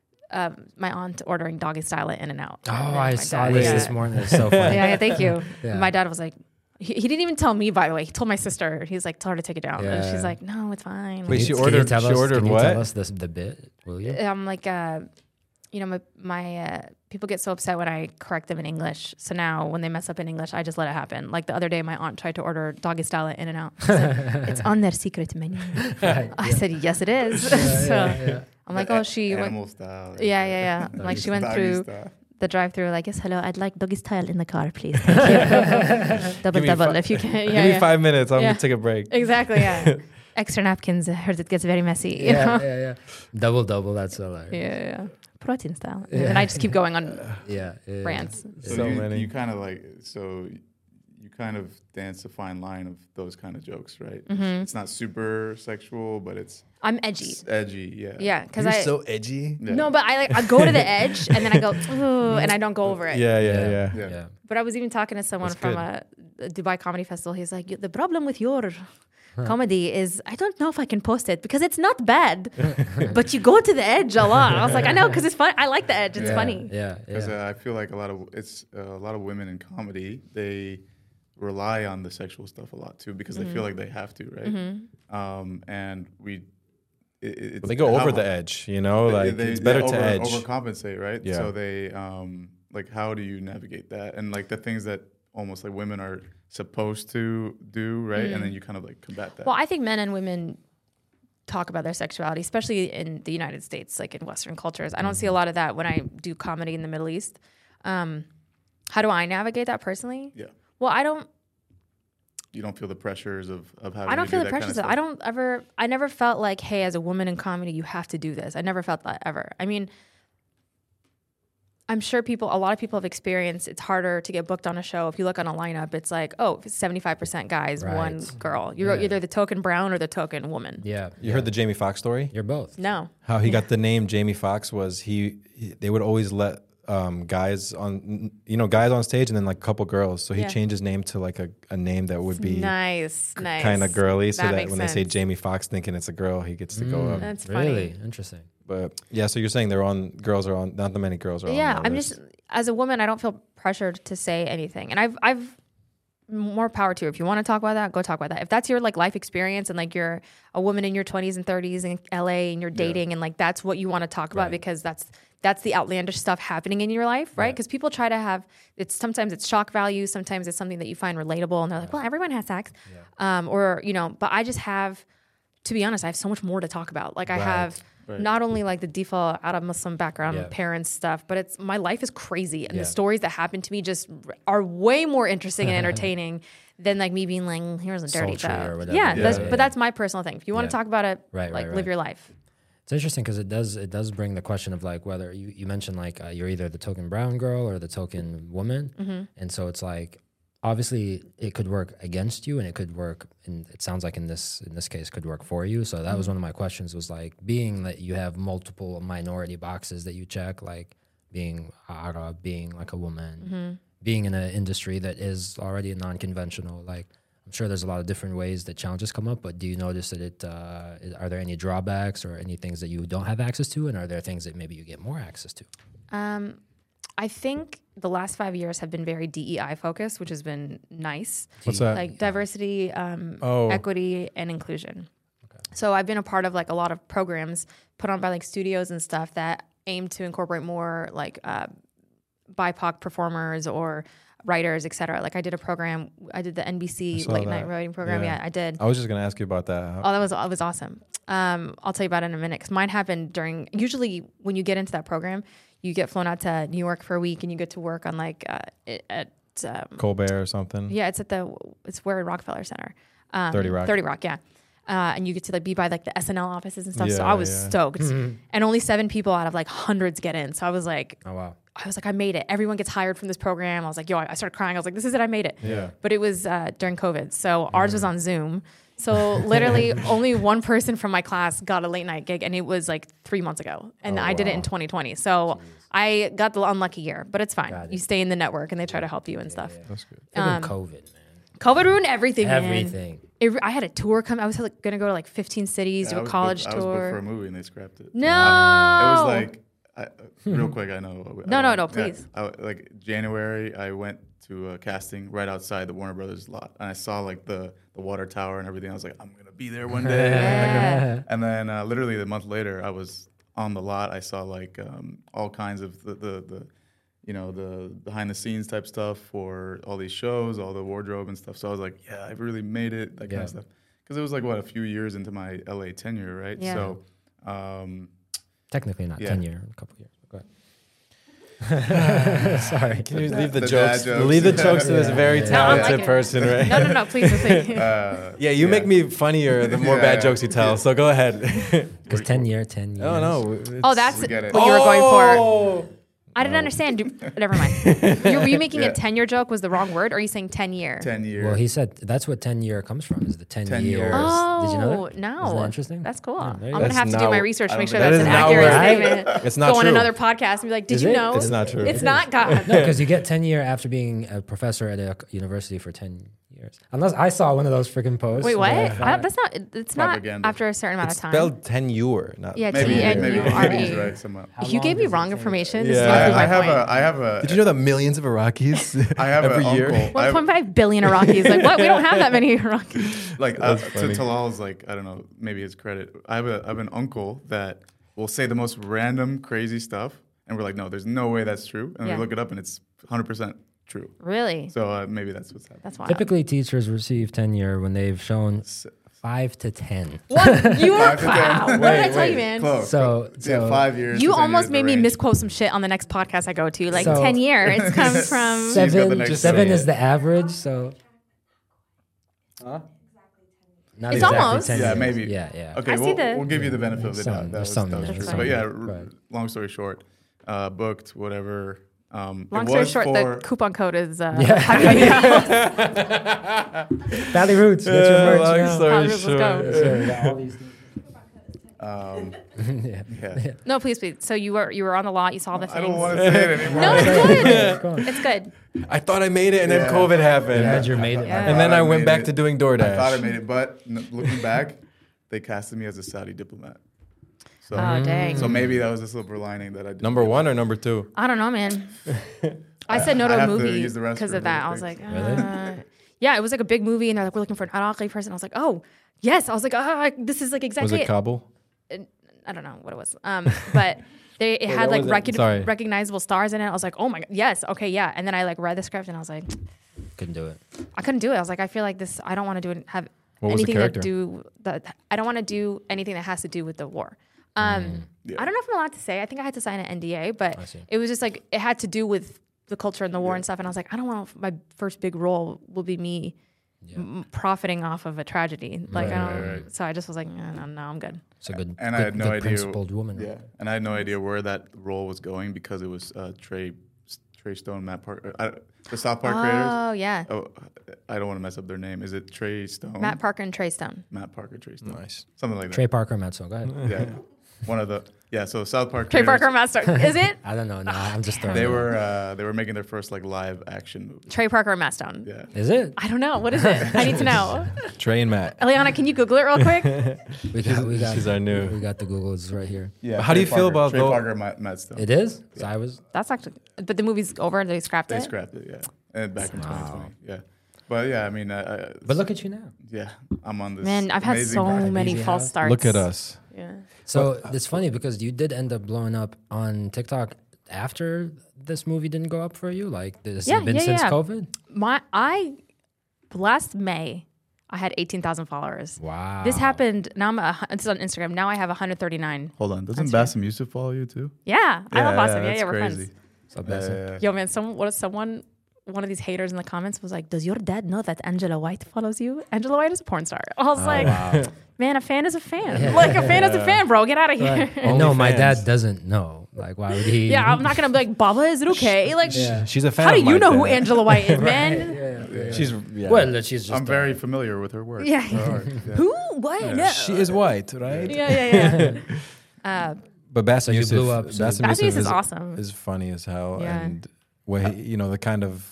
um, my aunt ordering doggy style at In-N-Out. Oh, And then I my saw dad- this yeah. this morning. It's so funny. Yeah, yeah, thank you. Yeah. My dad was like, he, he didn't even tell me, by the way. He told my sister. He's like, tell her to take it down. And Yeah. she's like, no, it's fine. Wait, Like, she Can you ordered- tell she us- ordered can you what? Tell us this, the bit, will you? I'm like, uh, you know, my, my uh, people get so upset when I correct them in English. So now when they mess up in English, I just let it happen. Like the other day, my aunt tried to order doggy style at In-N-Out. She said, it's on their secret menu. I said, yes, it is. so I'm like, oh, she went. Animal style. Yeah, yeah, yeah. I'm like she went Doggy through style. the drive-through. Like, yes, hello, I'd like doggy style in the car, please. Thank you. double, Give me double, fi- if you can. Yeah, Give me yeah. five minutes. I'm Yeah. gonna take a break. Exactly. Yeah. Extra napkins. I heard it gets very messy. You Yeah, know? yeah, yeah. Double, double. That's hilarious. Yeah, yeah. Protein style. Yeah. And I just keep going on Yeah, yeah. brands. So, So you, many. you kind of like so you kind of dance a fine line of those kind of jokes, right? Mhm. It's not super sexual, but it's I'm edgy. it's edgy, yeah. Yeah, because You're I so edgy. Yeah. no, but I like I go to the edge and then I go ooh, and I don't go over it. Yeah, yeah, Yeah. yeah. Yeah. Yeah. But I was even talking to someone That's from good. a, a Dubai Comedy Festival. He's like, the problem with your comedy is I don't know if I can post it because it's not bad, but you go to the edge a lot. I was like, I know because it's fun. I like the edge. It's yeah, funny. Yeah, Because yeah. uh, I feel like a lot of it's uh, a lot of women in comedy they rely on the sexual stuff a lot too because they feel like they have to, right? Mm-hmm. Um, and we it, it's But they go over how- the edge, you know. they- Like they- it's they better over, to edge. overcompensate, right? Yeah. So they um like how do you navigate that and like the things that almost like women are supposed to do, right? And then you kind of like combat that. Well, I think men and women talk about their sexuality, especially in the United States, like in Western cultures. I don't see a lot of that when I do comedy in the Middle East. Um, how do I navigate that personally? yeah. Well, I don't. You don't feel the pressures of, of having I don't to feel do the that kind pressures. of of I stuff. don't ever. I never felt like, hey, as a woman in comedy, you have to do this. I never felt that ever. I mean, I'm sure people, a lot of people have experienced. It's harder to get booked on a show. If you look on a lineup, it's like, oh, seventy-five percent guys, Right. one girl. You're Yeah. either the token brown or the token woman. Yeah. You heard the Jamie Foxx story? You're both. No. How he got the name Jamie Foxx was he, he they would always let um, guys on you know guys on stage and then like a couple girls. So he Yeah. changed his name to like a, a name that would be Nice, nice. kind of girly, so That that, makes when they say sense. Jamie Foxx, thinking it's a girl, he gets to go up. That's funny. Really interesting. But yeah, so you're saying they're on girls are on not that many girls are on. Yeah, that I'm list. just as a woman, I don't feel pressured to say anything, and I've I've more power to you. If you want to talk about that, go talk about that. If that's your like life experience and like you're a woman in your twenties and thirties in L A and you're dating and like that's what you want to talk about Right. because that's that's the outlandish stuff happening in your life, right? Because people try to have it's sometimes it's shock value, sometimes it's something that you find relatable, and they're like, well, everyone has sex, um, or you know. But I just have, to be honest, I have so much more to talk about. Like I have. Right. Not only like the default out of Muslim background Yeah. parents stuff, but it's my life is crazy, and Yeah. the stories that happen to me just r- are way more interesting and entertaining than like me being like, "Mm, here's a dirty Sultry joke. or whatever. Yeah, Yeah, that's, yeah, but yeah. that's my personal thing. If you want Yeah. to talk about it, Right, like right, live right. your life. It's interesting because it does it does bring the question of like whether you, you mentioned like uh, you're either the token brown girl or the token woman, Mm-hmm. and so it's like obviously it could work against you and it could work, and it sounds like in this in this case could work for you. So that Mm-hmm. was one of my questions was like being that you have multiple minority boxes that you check, like being Arab, being like a woman, Mm-hmm. being in an industry that is already non-conventional, like. I'm sure there's a lot of different ways that challenges come up, but do you notice that it, uh, is- are there any drawbacks or any things that you don't have access to? And are there things that maybe you get more access to? Um, I think the last five years have been very D E I focused, which has been nice. What's that? Like diversity, um, Oh. equity, and inclusion. So I've been a part of like a lot of programs put on by like studios and stuff that aim to incorporate more like uh, B I P O C performers or writers, et cetera. Like I did a program, I did the N B I C saw late that. night writing program. Yeah. Yeah, I did. I was just gonna ask you about that. How- Oh, that was that was awesome. Um, I'll tell you about it in a minute because mine happened during. Usually, when you get into that program, you get flown out to New York for a week and you get to work on like uh, it- at um, Colbert or something. yeah, it's at the it's where in Rockefeller Center. Um, thirty Rock. thirty Rock, yeah. Uh, and you get to like be by like the S N L offices and stuff. so Yeah, I was yeah. stoked. And only seven people out of like hundreds get in. So I was like, Oh wow. I was like, I made it. Everyone gets hired from this program. I was like, yo, I started crying. I was like, this is it. I made it. Yeah. But it was uh, during COVID. So ours was on Zoom. So literally only one person from my class got a late night gig, and it was like three months ago. And Oh, I did it wow. in twenty twenty. So I got the unlucky year, but it's fine. Got it. You stay in the network and they try to help you and stuff. That's good. Even Um, COVID, man. COVID ruined everything, man. Everything. It, I had a tour come. I was like, going to go to like fifteen cities, Yeah, do I a was college booked, I was booked for a tour. movie and they scrapped it. No. It was like, I, uh, real quick, I know. No, I no, don't- no, yeah, please. I, like January, I went to a casting right outside the Warner Brothers lot, and I saw like the, the water tower and everything. I was like, I'm gonna be there one day. Yeah. And then uh, literally a month later, I was on the lot. I saw like um, all kinds of the, the the you know the behind the scenes type stuff for all these shows, all the wardrobe and stuff. So I was like, yeah, I really made it. That kind Yeah. of stuff. Because it was like what a few years into my L A tenure, right? Yeah. So. Um, Technically not Yeah. ten year, a couple years. Go ahead. Sorry. Can you leave the, The jokes? dad jokes. Leave the jokes to this Yeah. very No, I talented like it. person, right? No, no, no, please, please. uh, Yeah, you make me funnier the more Yeah, bad yeah. jokes you tell. So go ahead. Because ten year, ten years. Oh no. Oh, that's We get it. what you were going for. Oh! I didn't understand. Do- Never mind. You, were you making Yeah. a ten-year joke was the wrong word, or are you saying ten-year? ten years. Well, he said that's what ten year comes from. Is the ten, ten years? years. Oh, Did you know that? no. Isn't that interesting? That's cool. Yeah, I'm there you going go. to have to That's do my not- research to I make don't sure think- that's an That is not accurate right. statement. It's not Go on true. another podcast and be like, did Is you it? know? It's not true. It's It not God. No, because you get ten year after being a professor at a university for ten years. Unless I saw one of those freaking posts. Wait, what? where I I found- don't, that's not. It's not Propaganda. after a certain amount It's of time. spelled tenure, not Yeah, maybe, T N maybe, U maybe, R he's E. right somehow. How You gave long me does it wrong take? information. This Yeah. is I, not I my have point. a, I have a, Did you know that millions of Iraqis I have every an year? uncle. I one have- point five billion Iraqis. Like what? We don't have that many Iraqis. like uh, That's to funny. Talal's like I don't know, maybe his credit. I have a I have an uncle that will say the most random crazy stuff, and we're like, no, there's no way that's true, and Yeah. we look it up, and it's one hundred percent true. Really? So uh, maybe that's what's happening. That's wild. Typically, teachers receive tenure when they've shown five to ten. What? You were Five to ten. wow. What did I tell you, man? Close. So- yeah, so- five years. You to ten almost years, made the me range. misquote some shit on the next podcast I go to. Like So- ten year. It comes from. She's got the Seven, next seven one. is the average. So, not It's exactly almost. ten Yeah, years. maybe. Yeah, yeah. Okay, I see we'll, the- we'll give you the benefit of the Some- doubt. That there's was, some that was there, true. some But yeah, there. r- Right. long story short, uh, booked whatever. Um, Long it story was short, for, the coupon code is. Uh, Yeah. Valley Roots. Get your Yeah, merch long now. story Let's go. short. Sure, we got all these things. um, yeah. yeah. No, please, please. So you were you were on the lot. You saw the I things. don't want to say it anymore. No, it's good. Go on. It's good. I thought I made it, and Yeah. then COVID happened. You had your made it. Yeah. And then thought I I went made back it. to doing I thought I DoorDash. made it, but n- looking back, they casted me as a Saudi diplomat. So, Oh dang. so maybe that was a silver lining that I did. Number one or number two? I don't know, man. I said no I to a have to movie use the restroom because of really that. I was like, quick. uh, yeah, it was like a big movie, and they're like, we're looking for an Iraqi person. I was like, oh, yes. I was like, ah, this is like Was exactly. it Kabul? I don't know what it was. Um, but they it had what like was it? recog- Sorry. recognizable stars in it. I was like, oh my god, yes, okay, yeah. And then I like read the script, and I was like, Couldn't do it. I couldn't do it. I was like, I feel like this. I don't want to do it. Have What was the anything that character? do that. I don't want to do anything that has to do with the war. Um, Yeah. I don't know if I'm allowed to say. I think I had to sign an N D A, but I see. it was just like it had to do with the culture and the war and stuff. And I was like, I don't want my first big role will be me m- profiting off of a tragedy. Like, I Right, don't. right, right. So I just was like, no, no, no I'm good. It's a good, And good, I had no good idea. principled woman. Yeah, and I had no idea where that role was going because it was uh, Trey, Trey Stone, Matt Parker, I, the South Park creators. Oh yeah, Oh, I don't want to mess up their name. Is it Trey Stone? Matt Parker and Trey Stone. Matt Parker, Trey Stone. Nice. Something like that. Trey Parker, Matt Stone. Go ahead. Yeah, one of the yeah. So South Park. Trey creators, Parker, Matt Stone. Is it I don't know. No, I'm just throwing. They it out. were uh, they were making their first like live action movie. Trey Parker or Matt Stone? Yeah. Is it? I don't know. What is it? I need to know. Trey and Matt. Eliana, can you Google it real quick? We got. We got. she's our new- We got the Googles right here. Yeah. How do you Trey feel Parker, about Trey tho- Parker, Matt, Matt Stone? It is. So I was. That's actually, but the movie's over. They scrapped They it. scrapped it. Yeah, and back in Wow. twenty twenty. Yeah, but yeah, I mean, I, I, But look at you now. yeah, I'm on this. Man, I've had amazing so ride. many Easy false house. starts. Look at us. Yeah. So it's funny because you did end up blowing up on TikTok after this movie didn't go up for you. Like this Yeah, has been yeah, since yeah. COVID. My I last May I had eighteen thousand followers. Wow. This happened. Now I'm a, hu- it's on Instagram. Now I have one hundred thirty-nine. Hold on, doesn't That's Bassem Yusuf follow you too? Yeah, I love Bassem. Yeah, that's yeah, we're crazy. friends. So Yeah, Bassem. yeah, yeah. Yo, man, someone what if someone one of these haters in the comments was like, "Does your dad know that Angela White follows you? Angela White is a porn star." I was Oh, like, wow. "Man, a fan is a fan. Like a fan is a fan, bro. Get out of here." Right. No, my fans. dad doesn't know. Like, why would he? Yeah, I'm not gonna be like, "Baba, is it okay?" Like, Yeah. She's a fan. how do of you my know who dad. Angela White is, man? Yeah. She's yeah. Well, she's just. I'm very uh, familiar with her work. Yeah. Her art, yeah. Who? What? No. She is white, right? Yeah, yeah, yeah. uh, But Bassem you Youssef, blew up, so- Bassem Bassem Youssef Youssef is is awesome. Is funny as hell, Yeah. and what he, you know, the kind of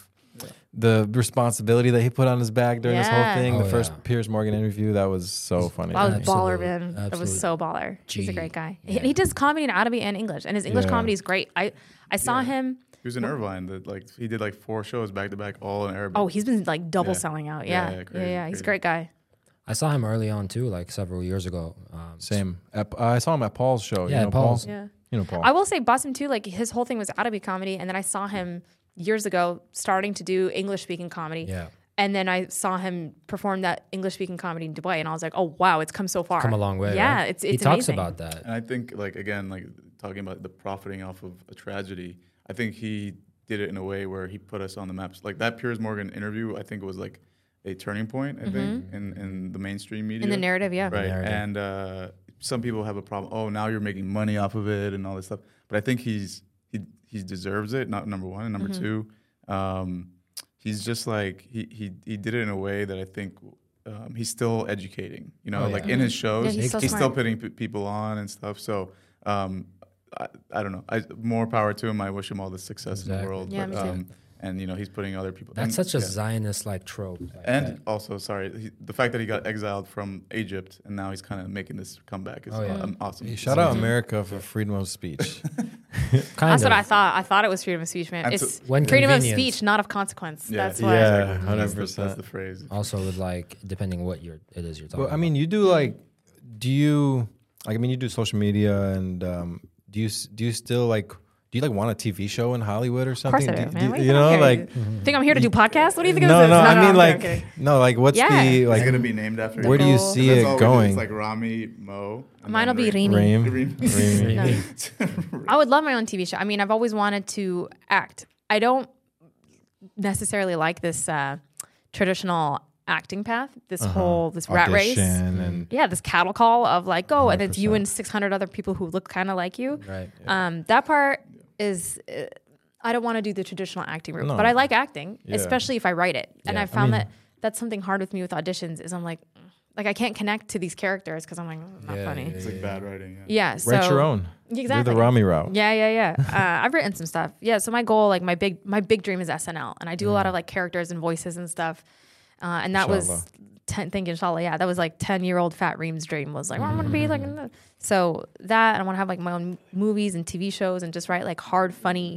the responsibility that he put on his back during this whole Yeah. thing. Oh, the first yeah. Piers Morgan interview, that was so funny. that was Absolute- baller, man. That was absolute so baller. He's a G. great guy. He, Yeah. he does comedy in Arabic and English, and his English Yeah. comedy is great. I I saw Yeah. him. He was in Irvine. That like he did like four shows back to back, all in Arabic. Oh, he's been like double Yeah. selling out. Yeah, Yeah, yeah, yeah, crazy, yeah. He's a crazy. great guy. I saw him early on too, like several years ago. Um, Same. At, uh, I saw him at Paul's show. Yeah, you know, at Paul's. Yeah. You know Paul. I will say Bassem too, like his whole thing was Arabic comedy, and then I saw him years ago starting to do English speaking comedy. Yeah. And then I saw him perform that English speaking comedy in Dubai, and I was like, oh wow, it's come so far. Come a long way. Yeah, right? it's it's he talks amazing. about that. And I think, like again, like talking about the profiting off of a tragedy. I think he did it in a way where he put us on the maps. Like that Piers Morgan interview, I think was like a turning point. I think in, in the mainstream media, in the narrative. Yeah, right? narrative. And uh, some people have a problem. Oh, now you're making money off of it and all this stuff. But I think he's he he deserves it. Not number one, and number two, um, he's just like he he he did it in a way that I think. Um, he's still educating, you know, Oh, like yeah. in his shows, Yeah, he's so he's smart. still putting p- people on and stuff. So, um, I, I don't know. I, more power to him. I wish him all the success in Exactly. the world. Yeah, but, me too. Um, and you know, he's putting other people. That's and, such a yeah. Zionist like trope. Like And that. also, sorry, he, the fact that he got exiled from Egypt and now he's kind of making this comeback is Oh, yeah. um, awesome. Hey, shout out America for freedom of speech. kind that's of. what I thought. I thought it was freedom of speech, man. And It's so- When freedom of convenient. speech, not of consequence. Yeah, That's why. yeah. Exactly. one That's hundred the- That's percent. the phrase. Also, with like depending what you're, it is you're talking. Well, I mean, you do like, do you like? I mean, you do social media, and um, do you s- do you still like? Do you like want a T V show in Hollywood or Of course something? I do, Do- man. do- What do you think know, I'm here? like You think I'm here to do podcasts? What do you think no, this is? no. I mean, I'm like, kidding. no, like, what's Yeah. the It's like? gonna be named after. Where do him. you Cool. see That's it all we do. going? It's like Rami, Mo. and Mine will then be Reem. Reem. Reem. Reem. Reem. I would love my own T V show. I mean, I've always wanted to act. I don't necessarily like this uh, traditional acting path. This whole this rat race. Audition and Yeah, this cattle call of like, go, and it's you one hundred percent. and six hundred other people who look kind of like you. right. Um, that part is, uh, I don't want to do the traditional acting route, No. but I like acting, Yeah. especially if I write it. And Yeah. I I found mean- that that's something hard with me with auditions is I'm like, mm, like I can't connect to these characters because I'm like, mm, not Yeah, funny. yeah, It's like bad writing. Yeah. Yeah, so write your own. Exactly. Do the Rami route. Yeah, yeah, yeah. uh, I've written some stuff. Yeah, so my goal, like my big, my big dream is S N L, and I do a lot of like characters and voices and stuff. Uh, and that Inshallah. was ten, think inshallah, yeah, that was like ten year old Fat Reem's dream was like, oh, I want to be like, in the-" so that I want to have like my own movies and T V shows and just write like hard, funny,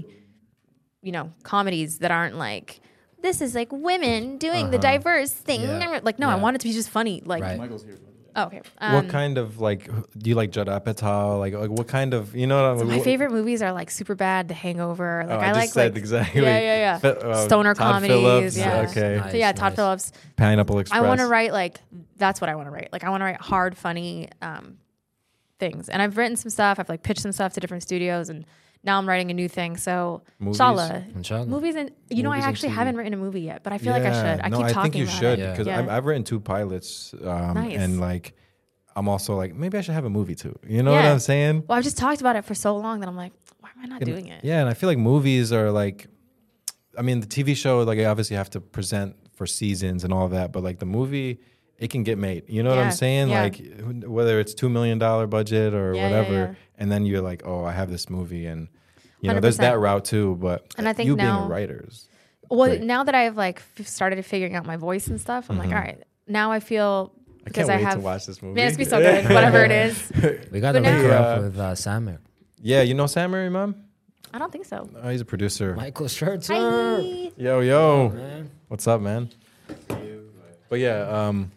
you know, comedies that aren't like. This is like women doing the diverse thing. Yeah. Like, no, I Yeah. want it to be just funny. Like, Right. Michael's here. oh, okay. what Um, kind of like do you like Judd Apatow? Like, like what kind of you know? So what, my favorite movies are like Superbad, The Hangover. Like Oh, I, I just like said like exactly. Yeah, yeah, yeah. Fi- uh, Stoner Todd comedies. Phillips, Yeah. okay. Nice, so yeah, Todd nice. Phillips. Pineapple Express. I want to write like that's what I want to write. Like I want to write hard, funny um, things. And I've written some stuff. I've like pitched some stuff to different studios, and now I'm writing a new thing. So Movies? inshallah, Inshallah. movies and you know I Movies and actually T V. haven't written a movie yet, but I feel like I should. I no, keep I talking think you about should it. Yeah. because Yeah. I've, I've written two pilots, um, Nice. and like I'm also like maybe I should have a movie too. You know what Yeah. I'm saying? Well, I've just talked about it for so long that I'm like, why am I not And- doing it? Yeah, and I feel like movies are like, I mean, the T V show like I obviously have to present for seasons and all of that, but like the movie, it can get made. You know what Yeah, I'm saying? yeah. Like wh- whether it's two million dollar budget or Yeah, yeah, whatever, yeah. and then you're like, oh, I have this movie, and you know, one hundred there's that percent. route too. But And I think you being now- a writer is Well, great. now that I've like f- started figuring out my voice and stuff, I'm like, all right, now I feel Mm-hmm. I because can't I, wait have. to watch this movie. Man, it's gonna be so good. Whatever it is, We got to But link her now- up with uh, Samir. Yeah, you know Sam Mary, Mom? I don't think so. Oh, he's a producer. Michael Schertzer. Hi. Yo, yo. Man. What's up, man? But yeah, um,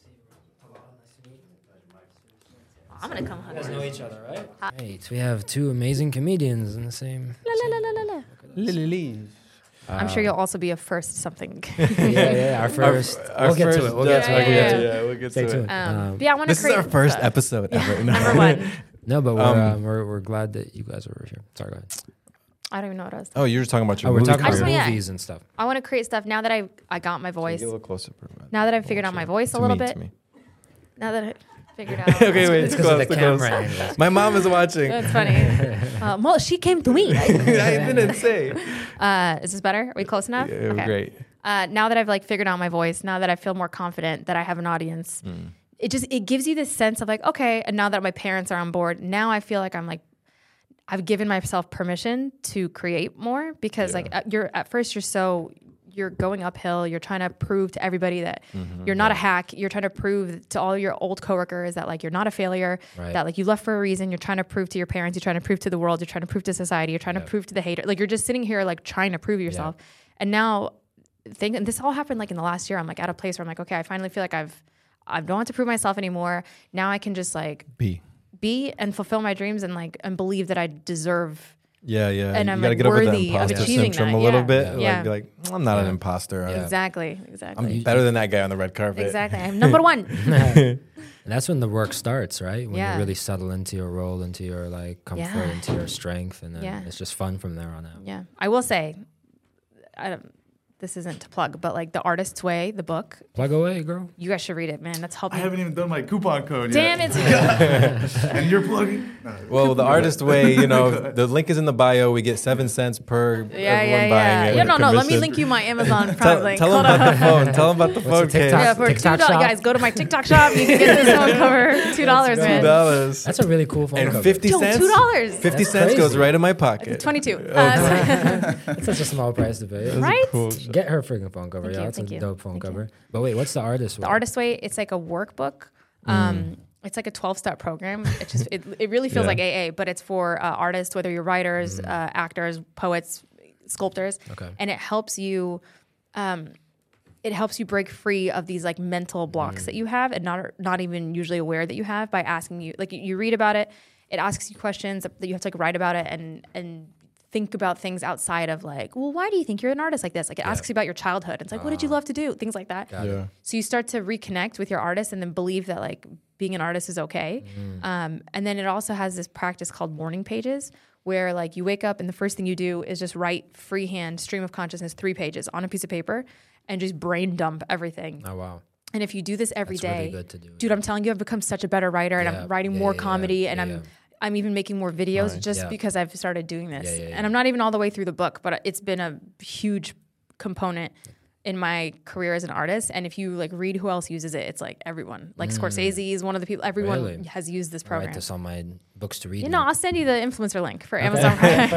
I'm gonna come hug you. each other, right? Right. We have two amazing comedians in the same. La, la, la, la, la, la. I'm sure you'll also be a first something. yeah, yeah. Our first. our we'll get first- to it. We'll yeah, get to yeah, it. yeah, yeah. yeah, we'll get Stay to it. tuned. Um, Um, but yeah, I want to This is create our first stuff. episode ever. Number one. No, but we're, Um, um, we're we're glad that you guys are here. Sorry, go ahead. I don't even know what I was. Oh, you were talking about your Oh, we're movie talking about career. yeah. movies and stuff. I want to create stuff now that I I got my voice. Get a little closer. bro. Now that I've figured out my voice a To little me, bit. to me. Now that I figured out. Okay, wait, it's Because close. of the it's close. camera angles. My mom is watching. That's funny. Uh, well, she came to me. I didn't say. Uh, is this better? Are we close enough? Yeah, great. Uh, now that I've like figured out my voice, now that I feel more confident that I have an audience, Mm. it just it gives you this sense of like, okay, and now that my parents are on board, now I feel like I'm like I've given myself permission to create more because like uh, you're at first you're so you're going uphill, you're trying to prove to everybody that Mm-hmm. you're not a hack, you're trying to prove to all your old coworkers that like you're not a failure, Right. that like you left for a reason, you're trying to prove to your parents, you're trying to prove to the world, you're trying to prove to society, you're trying Yeah. to prove to the hater. Like you're just sitting here like trying to prove yourself. And now think and this all happened like in the last year. I'm like at a place where I'm like, okay, I finally feel like I've I don't have to prove myself anymore. Now I can just like B. be and fulfill my dreams and like and believe that I deserve. Yeah, yeah. And you I'm, gotta like, get over that worthy of imposter achieving syndrome that, a little yeah. bit. Yeah. Like, Yeah. be like, I'm not an Yeah. imposter. I'm- Exactly. I'm Exactly. better than that guy on the red carpet. Exactly. I'm number one. And that's when the work starts, right? When Yeah. you really settle into your role, into your like comfort, Yeah. into your strength, and then Yeah. it's just fun from there on out. Yeah. I will say, I don't, this isn't to plug, but like The Artist's Way, the book, Plug away, girl. you guys should read it, man. That's helped I me. haven't even done my coupon code Damn yet. it. And you're plugging. No. Well, the artist way, you know, the link is in the bio. We get seven cents per Yeah, everyone yeah, buying yeah. it. Yeah, no, no. Let me Commission. link you my Amazon Prime Tell, link. tell them Hold about on. the phone. Tell them about the phone What's the case. TikTok? Yeah, for two TikTok dollars, shop? guys, go to my TikTok shop. You can get this phone cover. Two dollars, Two man. dollars. That's a really cool phone And cover. fifty Yo, cents. two dollars. Fifty That's cents goes crazy. right in my pocket. Twenty-two. Uh, That's such a small price to pay. right? Cool. Get her freaking phone cover. Thank yeah, you, that's a thank you, dope phone thank you. cover. But wait, what's the artist? The way? Artist Way, it's like a workbook. Um, It's like a twelve-step program. It just it, it really feels Yeah. like A A, but it's for uh, artists, whether you're writers, uh, actors, poets, sculptors, Okay. and it helps you. Um, it helps you break free of these like mental blocks that you have, and not not even usually aware that you have by asking you. Like you, you read about it, it asks you questions that you have to like write about it and and think about things outside of like, well, why do you think you're an artist like this? Like it asks you about your childhood. It's like, what did you love to do? Things like that. Yeah. So you start to reconnect with your artist and then believe that like being an artist is okay. Um, and then it also has this practice called morning pages where like you wake up and the first thing you do is just write freehand stream of consciousness, three pages on a piece of paper and just brain dump everything. Oh wow. And if you do this every That's day, really good to do, dude, I'm telling you, I've become such a better writer and Yeah, I'm writing yeah, more yeah, yeah, comedy and yeah, I'm yeah. I'm even making more videos Nice. just Yeah. because I've started doing this. Yeah, yeah, yeah. And I'm not even all the way through the book, but it's been a huge component in my career as an artist. And if you like read who else uses it, it's like everyone. Like Scorsese is one of the people. Everyone Mm. Really? has used this I'll program. write this on my books to read. You know, link. I'll send you the influencer link for Amazon Prime.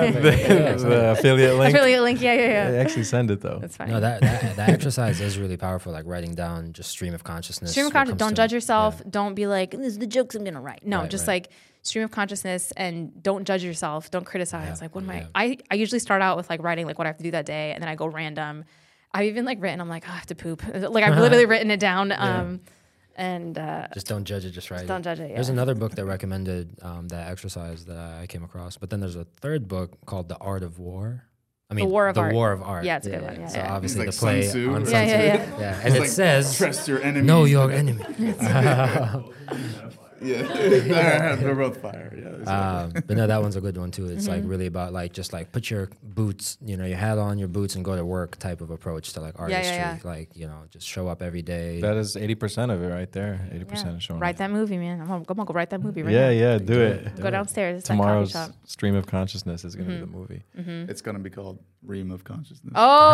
the affiliate link. Affiliate link. Yeah, yeah, Yeah, yeah. actually send it though. That's fine. No, that, that that exercise is really powerful. Like writing down just stream of consciousness. Stream of when it consciousness. comes Don't to- judge yourself. yeah. Don't be like, this is the jokes I'm gonna write. No, Right, just right. like stream of consciousness and don't judge yourself. Don't criticize. Yeah, Like what am yeah. I? I I usually start out with like writing like what I have to do that day, and then I go random. I've even like written. I'm like, oh, I have to poop. Like I've literally written it down. Um, and uh, Just don't judge it. Just write. don't it. judge it. There's Yeah. another book that recommended um, that exercise that I came across, but then there's a third book called The Art of War. I mean, War of Art. War of Art. Yeah, it's a good one. Yeah, so yeah. obviously It's the like play Sun Tzu, on right? Sun Yeah, Tzu. yeah, yeah. Yeah, and It's it like, says, trust your enemy. "Know your enemy." Yeah, they're, they're both fire. Yeah. there's um, but no, that one's a good one too. It's Mm-hmm. like really about like just like put your boots, you know, your hat on, your boots, and go to work type of approach to like yeah, artistry. yeah. Like you know, just show up every day. That is eighty percent of it right there. eighty Yeah. percent is showing. Write up. that movie, man. I'm gonna, I'm gonna go write that movie right Yeah, now. yeah, do it. Go downstairs. It's that coffee Tomorrow's shop. stream of consciousness is going to Mm-hmm. be the movie. It's gonna be called Ream of Consciousness.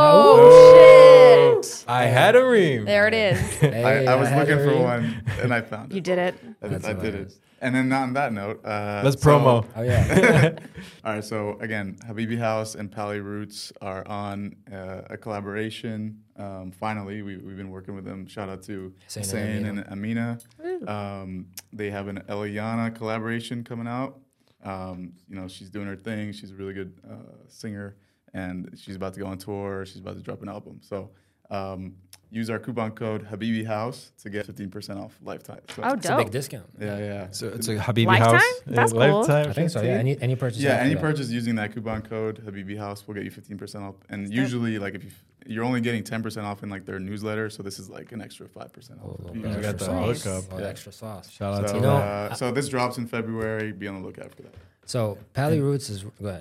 Oh, shit! I had a ream. There it is. Hey, I, I was had looking a for read. one and I found it. You did it. I, That's I did it. hilarious. And then on that note, uh, Let's so- promo. Oh yeah. All right, so again, Habibi House and Pali Roots are on uh, a collaboration. Um, finally, we, we've been working with them. Shout out to Hussein Hussein and and Amina. Um, they have an Eliana collaboration coming out. Um, you know, she's doing her thing. She's a really good uh, singer, and she's about to go on tour. She's about to drop an album. So um, use our coupon code Habibi House to get fifteen percent off lifetime. So, Oh, It's a big dope. discount. yeah, yeah. So it's a Habibi Lifetime? house. That's Yeah, cool. Lifetime. I think so. Yeah. fifteen. Any any purchase. Yeah, after any that. purchase using that coupon code Habibi House will get you fifteen percent off. And usually, like if you you're only getting ten percent off in like their newsletter, so this is like an extra five percent A off. little You bit got extra the sauce. hookup. A little Yeah. extra sauce. Shout out So, to You know, uh, so this drops in February. Be on the lookout for that. So Pali Roots is go ahead.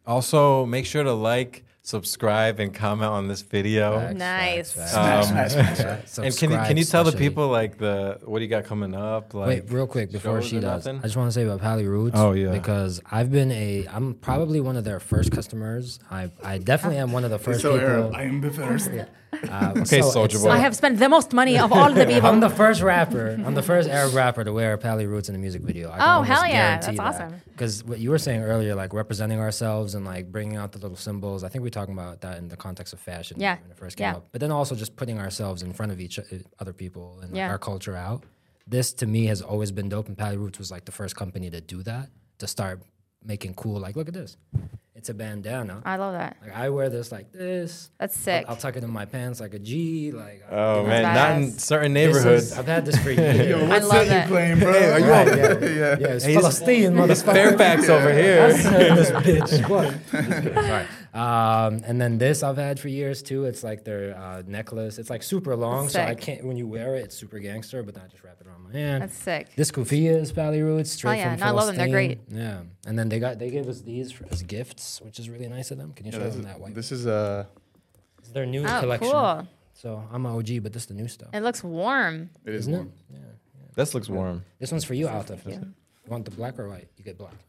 Also, make sure to like, subscribe, and comment on this video. Facts, Nice. facts, facts. Um, Smash, smash, smash. and can you can you Subscribe tell the especially. people like the what do you got coming up? Like, Wait, real quick before shows she or does, nothing? I just want to say about Pally Roots. Oh, yeah. because I've been a, I'm probably one of their first customers. I, I definitely am one of the first So people. Arab, I am the first. Uh, Okay, so Soulja it's- Boy. I have spent the most money of all the people. I'm the first rapper. I'm the first Arab rapper to wear Pally Roots in a music video. I can Oh, almost hell yeah. guarantee That's that. awesome. Because what you were saying earlier, like representing ourselves and like bringing out the little symbols. I think we're talking about that in the context of fashion. Yeah. When it first came Yeah. up. But then also just putting ourselves in front of each uh, other people and like, Yeah. our culture out. This to me has always been dope, and Pally Roots was like the first company to do that, to start making cool. Like, look at this. It's a bandana. I love that. Like I wear this like this. That's sick. I'll, I'll tuck it in my pants like a G. Like Oh you know, man, not in badass. certain this neighborhoods. is- I've had this for years. Yo, I what love set that. you playing, bro? Hey, are you Right, on- yeah, yeah. yeah, it's He's- Palestinian, motherfucker. Fairfax over here. this bitch. What? Right. Um, and then this I've had for years too. It's like their uh, necklace. It's like super long, so I Sick. can't. When you wear it, it's super gangster. But then I just wrap it around my hand. That's sick. This kufiya is Pally Roots, straight yeah, from no, I love them. They're Palestine. great. Yeah, and then they got they gave us these for, as gifts, which is really nice of them. Can you Yeah, show this, them is, that white? this is uh, It's their new Oh, collection. cool. So I'm an O G, but this is the new stuff, It looks warm. it is isn't warm. it? Yeah. This looks warm. This one's for you, Altaf. You want the black or white? You get black.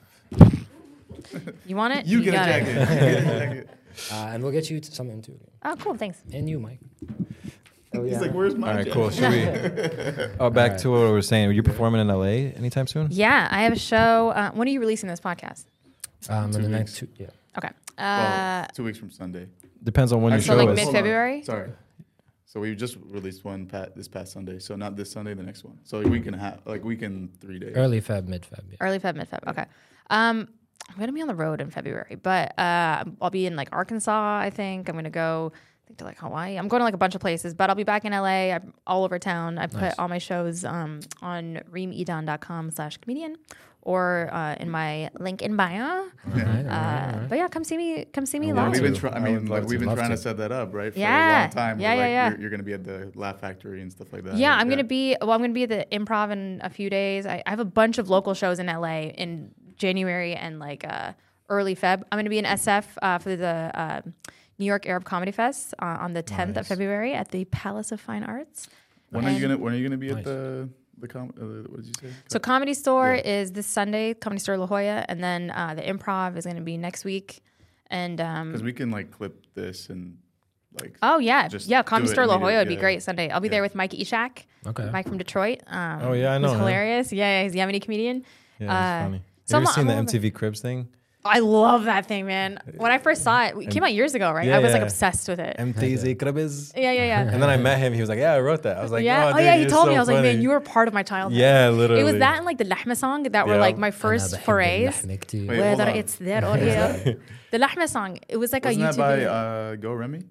You want it? You get a got jacket. it. You get a jacket. Uh, and we'll get you t- something too. Oh, cool. Thanks. And you, Mike. He's like, where's my All right, jacket? cool. Should we? Oh, back All to what we were saying. Are you performing in L A anytime soon? Yeah, I have a show. Uh, when are you releasing this podcast? Um, Two in the weeks. next two, yeah. Okay. Well, Uh, two weeks from Sunday. Depends on when your Actually, so show like is. mid-February? Sorry. So we just released one pat this past Sunday. So not this Sunday, the next one. So a week and a half, like week and three days. Early Feb, mid Feb. Yeah. Early Feb, mid Feb. Okay. Um, I'm gonna be on the road in February, but uh, I'll be in like Arkansas. I think I'm gonna go. I think to like Hawaii. I'm going to like a bunch of places, but I'll be back in L A. I'm all over town. I put Nice. all my shows um, on reem edon dot com slash comedian or uh, in my link in bio. All right, all right, all Uh, right. but yeah, come see me. Come see me I Yeah, live. we've to. been try- I I mean, would like love we've to. been Love trying to. to. set that up, right? For a Yeah. long time. Yeah, We're yeah, like, yeah. You're, you're gonna be at the Laugh Factory and stuff like that. Yeah, Like I'm that. gonna be. Well, I'm gonna be at the Improv in a few days. I, I have a bunch of local shows in L A in January and like uh, early Feb. I'm gonna be in S F uh, for the uh, New York Arab Comedy Fest uh, on the tenth of Nice. February at the Palace of Fine Arts. When are you And- gonna When are you gonna be Nice. at the the com? Uh, what did you say? So Comedy Store Yeah. is this Sunday, Comedy Store La Jolla, and then uh, the Improv is gonna be next week. And um, Because we can like clip this and like. oh yeah, just yeah, do Comedy it Store La Jolla would be immediately, yeah. great Sunday. I'll be there Yeah. with Mike Ishak, Okay. Mike from Detroit. Um, Oh, yeah, I know He's him. hilarious. Yeah, yeah, he's a Yemeni comedian. Yeah, Uh, that's funny. so Have you I'm- ever seen I'm the a M little T V Cribs thing? I love that thing, man. When I first saw it, it came out years ago, right? Yeah, I was like yeah. obsessed with it. M T V Cribs. Yeah, yeah, yeah. And then I met him. He was like, "Yeah, I wrote that." I was like, yeah. "Oh, Oh, dude, yeah. He you're told so me. I was like, funny." man, you were part of my childhood. Yeah, literally. It was that and like the Lahma song that were Yeah. like my first forays. Wait, Wait, hold Whether on. it's there or here. The Lahma song. It was like Wasn't a that YouTube by video. uh, Go Remy?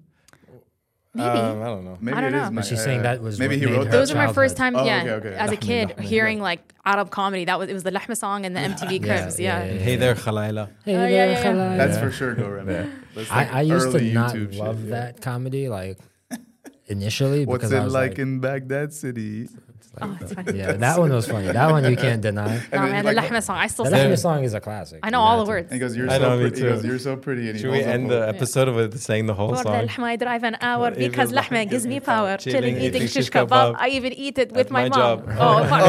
Maybe. Um, I don't know. Maybe I don't it is. know. my- But she's uh, saying that was maybe what he made wrote her that. Those were my first time, Oh, yeah, okay, okay. as a Lahma, kid, Lahma, hearing yeah. like Arab comedy. That was it was the Lahma song and the M T V Cribs. Yeah. yeah, yeah. Hey there, Khalaila. Hey Oh, there, yeah, yeah, yeah. Khalil. That's for sure. Go Remy. That's I, like I used to early not YouTube shit, love yeah. that comedy, like initially What's because it I was like, like, in Baghdad City? Oh, it's funny. yeah, that one was funny. That one you can't deny. No, And then man, like- the Lahma song. I still That sing. Lahma song is a classic. I know You all got the to. words. And he goes, "You're I know, so me pretty." He too. goes, "You're so pretty." And he Should we holds up end a- the episode with saying the whole For the song? Lahma I drive an hour Even because Lahma Lahma gives me power. Chilling, Chilling, eating eating shish shish kebab. kebab. I even eat it with That's my my mom. job. Oh, fuck.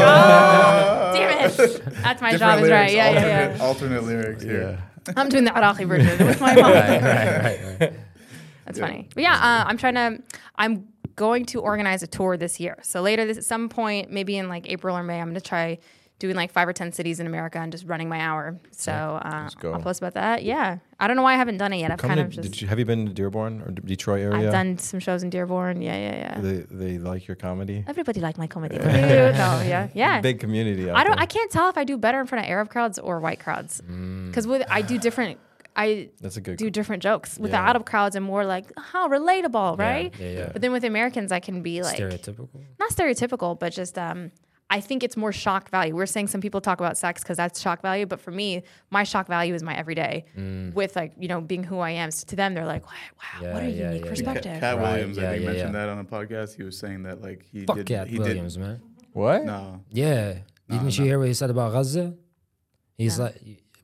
Oh, damn it. That's my Different job is right. lyrics, Yeah, yeah, alternate, yeah. alternate lyrics here. I'm doing the Iraqi version with my mom. Right, right, right, right. That's funny. But yeah, uh, I'm trying to, I'm going to organize a tour this year. So later this, at some point, maybe in like April or May, I'm going to try doing like five or ten cities in America and just running my hour. So uh, go. I'll post about that. Yeah. I don't know why I haven't done it yet. I've Come kind to, of just, did you, have you been to Dearborn or D- Detroit area? I've done some shows in Dearborn. Yeah, yeah, yeah. They they like your comedy. Everybody liked my comedy. no, yeah, yeah. Big community. Out I don't. there. I can't tell if I do better in front of Arab crowds or white crowds because with I do different. I That's a good. do different jokes with the Yeah. Arab crowds. I'm more like how relatable, right? Yeah, yeah. But then with Americans, I can be like Stereotypical. not stereotypical, but just um. I think it's more shock value. We're saying some people talk about sex because that's shock value, but for me, my shock value is my everyday. With like you know being who I am. So to them, they're like, wow, Yeah, what a yeah, unique yeah, yeah. perspective. Cat, Cat Right, Williams, yeah, I think, yeah, mentioned yeah. that on a podcast. He was saying that like he Fuck did. Cat he Williams, man. What? Did, no, Yeah. No, Didn't you no. hear what he said about Gaza? He's No. like,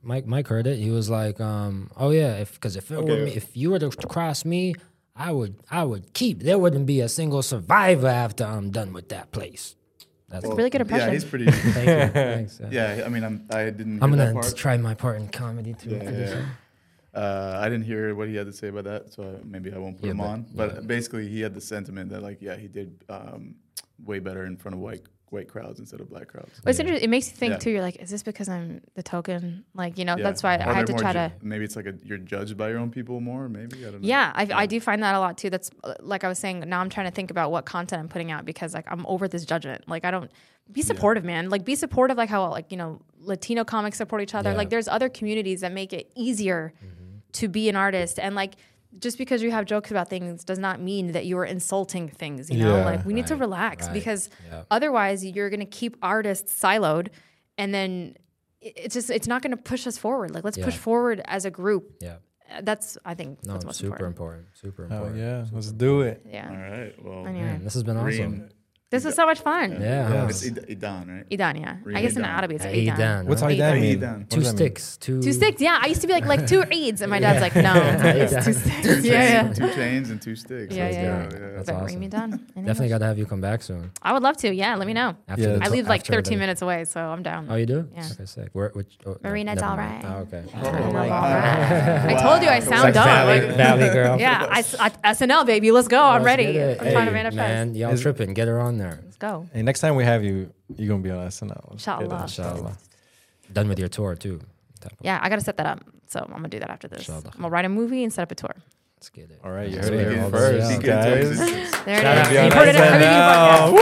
Mike Mike heard it. He was like, um, "Oh yeah, if because if it Okay. were me, if you were to cross me, I would I would keep. There wouldn't be a single survivor after I'm done with that place." That's Really good impression. Yeah, he's pretty. Thank you. Thanks. Yeah. Yeah, I mean, I'm, I didn't. Hear I'm that gonna part. try my part in comedy too. Yeah, yeah. Uh, I didn't hear what he had to say about that, so maybe I won't put Yeah, him but- on. But basically, he had the sentiment that, like, yeah, he did um, way better in front of white white crowds instead of black crowds. But it's interesting. It makes you think Yeah. too. You're like, is this because I'm the token? Like, you know, Yeah. that's why Are I had to there try more to. ju- Maybe it's like a, you're judged by your own people more. Maybe I don't know. Yeah, I, I do find that a lot too. That's uh, like I was saying. Now I'm trying to think about what content I'm putting out because like I'm over this judgment. Like I don't be supportive, man. Like be supportive, like how like you know Latino comics support each other. Yeah. Like there's other communities that make it easier to be an artist, and like just because you have jokes about things does not mean that you are insulting things. You know, Yeah. like we need to Right, relax right. because Yeah. otherwise you're gonna keep artists siloed, and then it- it's just it's not gonna push us forward. Like let's Yeah. push forward as a group. Yeah. Uh, That's I think No, what's most super important. important. Super Oh important. yeah, let's do it. Yeah. All right. Well, Anyway. Man, this has been awesome. Reem, This was so much fun. Yeah. huh? it's Id- Idan, right? Idan, yeah. Reem I guess in Idan. Arabic it's Aidan. Idan. What's Right. Aidan mean? Aidan. What Two does that mean? sticks. Two. Two sticks, yeah. I used to be like like two Eids, and my dad's like, no, it's two sticks. Two, Yeah, yeah. chains, two chains and two sticks. Yeah, Let's yeah, go, yeah. That's But awesome. Reem Idan. in Definitely English. got to have you come back soon. I would love to. Yeah, let me know. After Yeah, the I that's- live like after thirteen the- minutes away, so I'm down. Oh, you do? Yeah. Okay, sick. Where? Which? Oh, no, Marina's never all mind. right. Oh, okay. Oh my God. God. I told you I sound Like dumb. Valley, Like, Valley girl. yeah, I, I, S N L baby, let's go. I'm Let's ready. get it. I'm trying to Hey, manifest. Man, y'all Is- tripping. Get her on there. Let's go. Hey, next time we have you, you're gonna be on S N L. Inshallah. Inshallah. Done with your tour too. Type of- Yeah, I gotta set that up. So I'm gonna do that after this. Inshallah. I'm gonna write a movie and set up a tour. Let's get it. All right, you Let's heard get it here all first, this out. guys. There Shout out it is. to You heard it at S N L.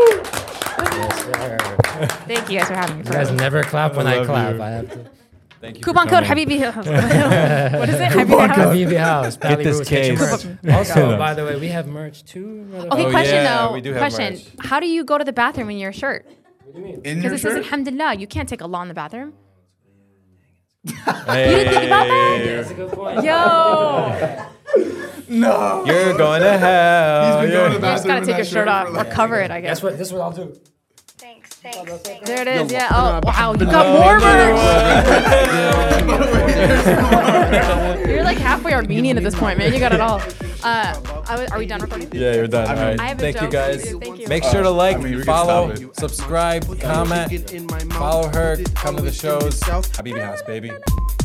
Habibi Podcast. Thank you guys for having me. You guys never clap when I, love clap. you. I have to. Thank you. Coupon for code coming. Habibi. what is it? Habibi House. Habibi House. Get this Booth, get your case. merch. Also, by the way, we have merch too. Okay, Oh, question yeah, though. we do have question. merch. How do you go to the bathroom in your shirt? In your Because it says shirt? Alhamdulillah. You can't take Allah in the bathroom. Hey, You didn't think about that? That's a good point. Yo. No. You're going to hell. He's been going to the You're- You just bathroom gotta in take that your shirt off for or like- cover it, I guess. Guess what? This is what I'll do. Thanks, thanks, thanks. There it is. Yeah. Oh, wow. You got more merch. You're like halfway Armenian at this point, man. You got it all. Uh, I was- are we done recording? Yeah, you're done. All right. I have a Thank you joke. guys. Thank you. Make sure to like, I mean, we can follow, stop it. subscribe, comment, follow her, come to the shows. Habibi House, baby.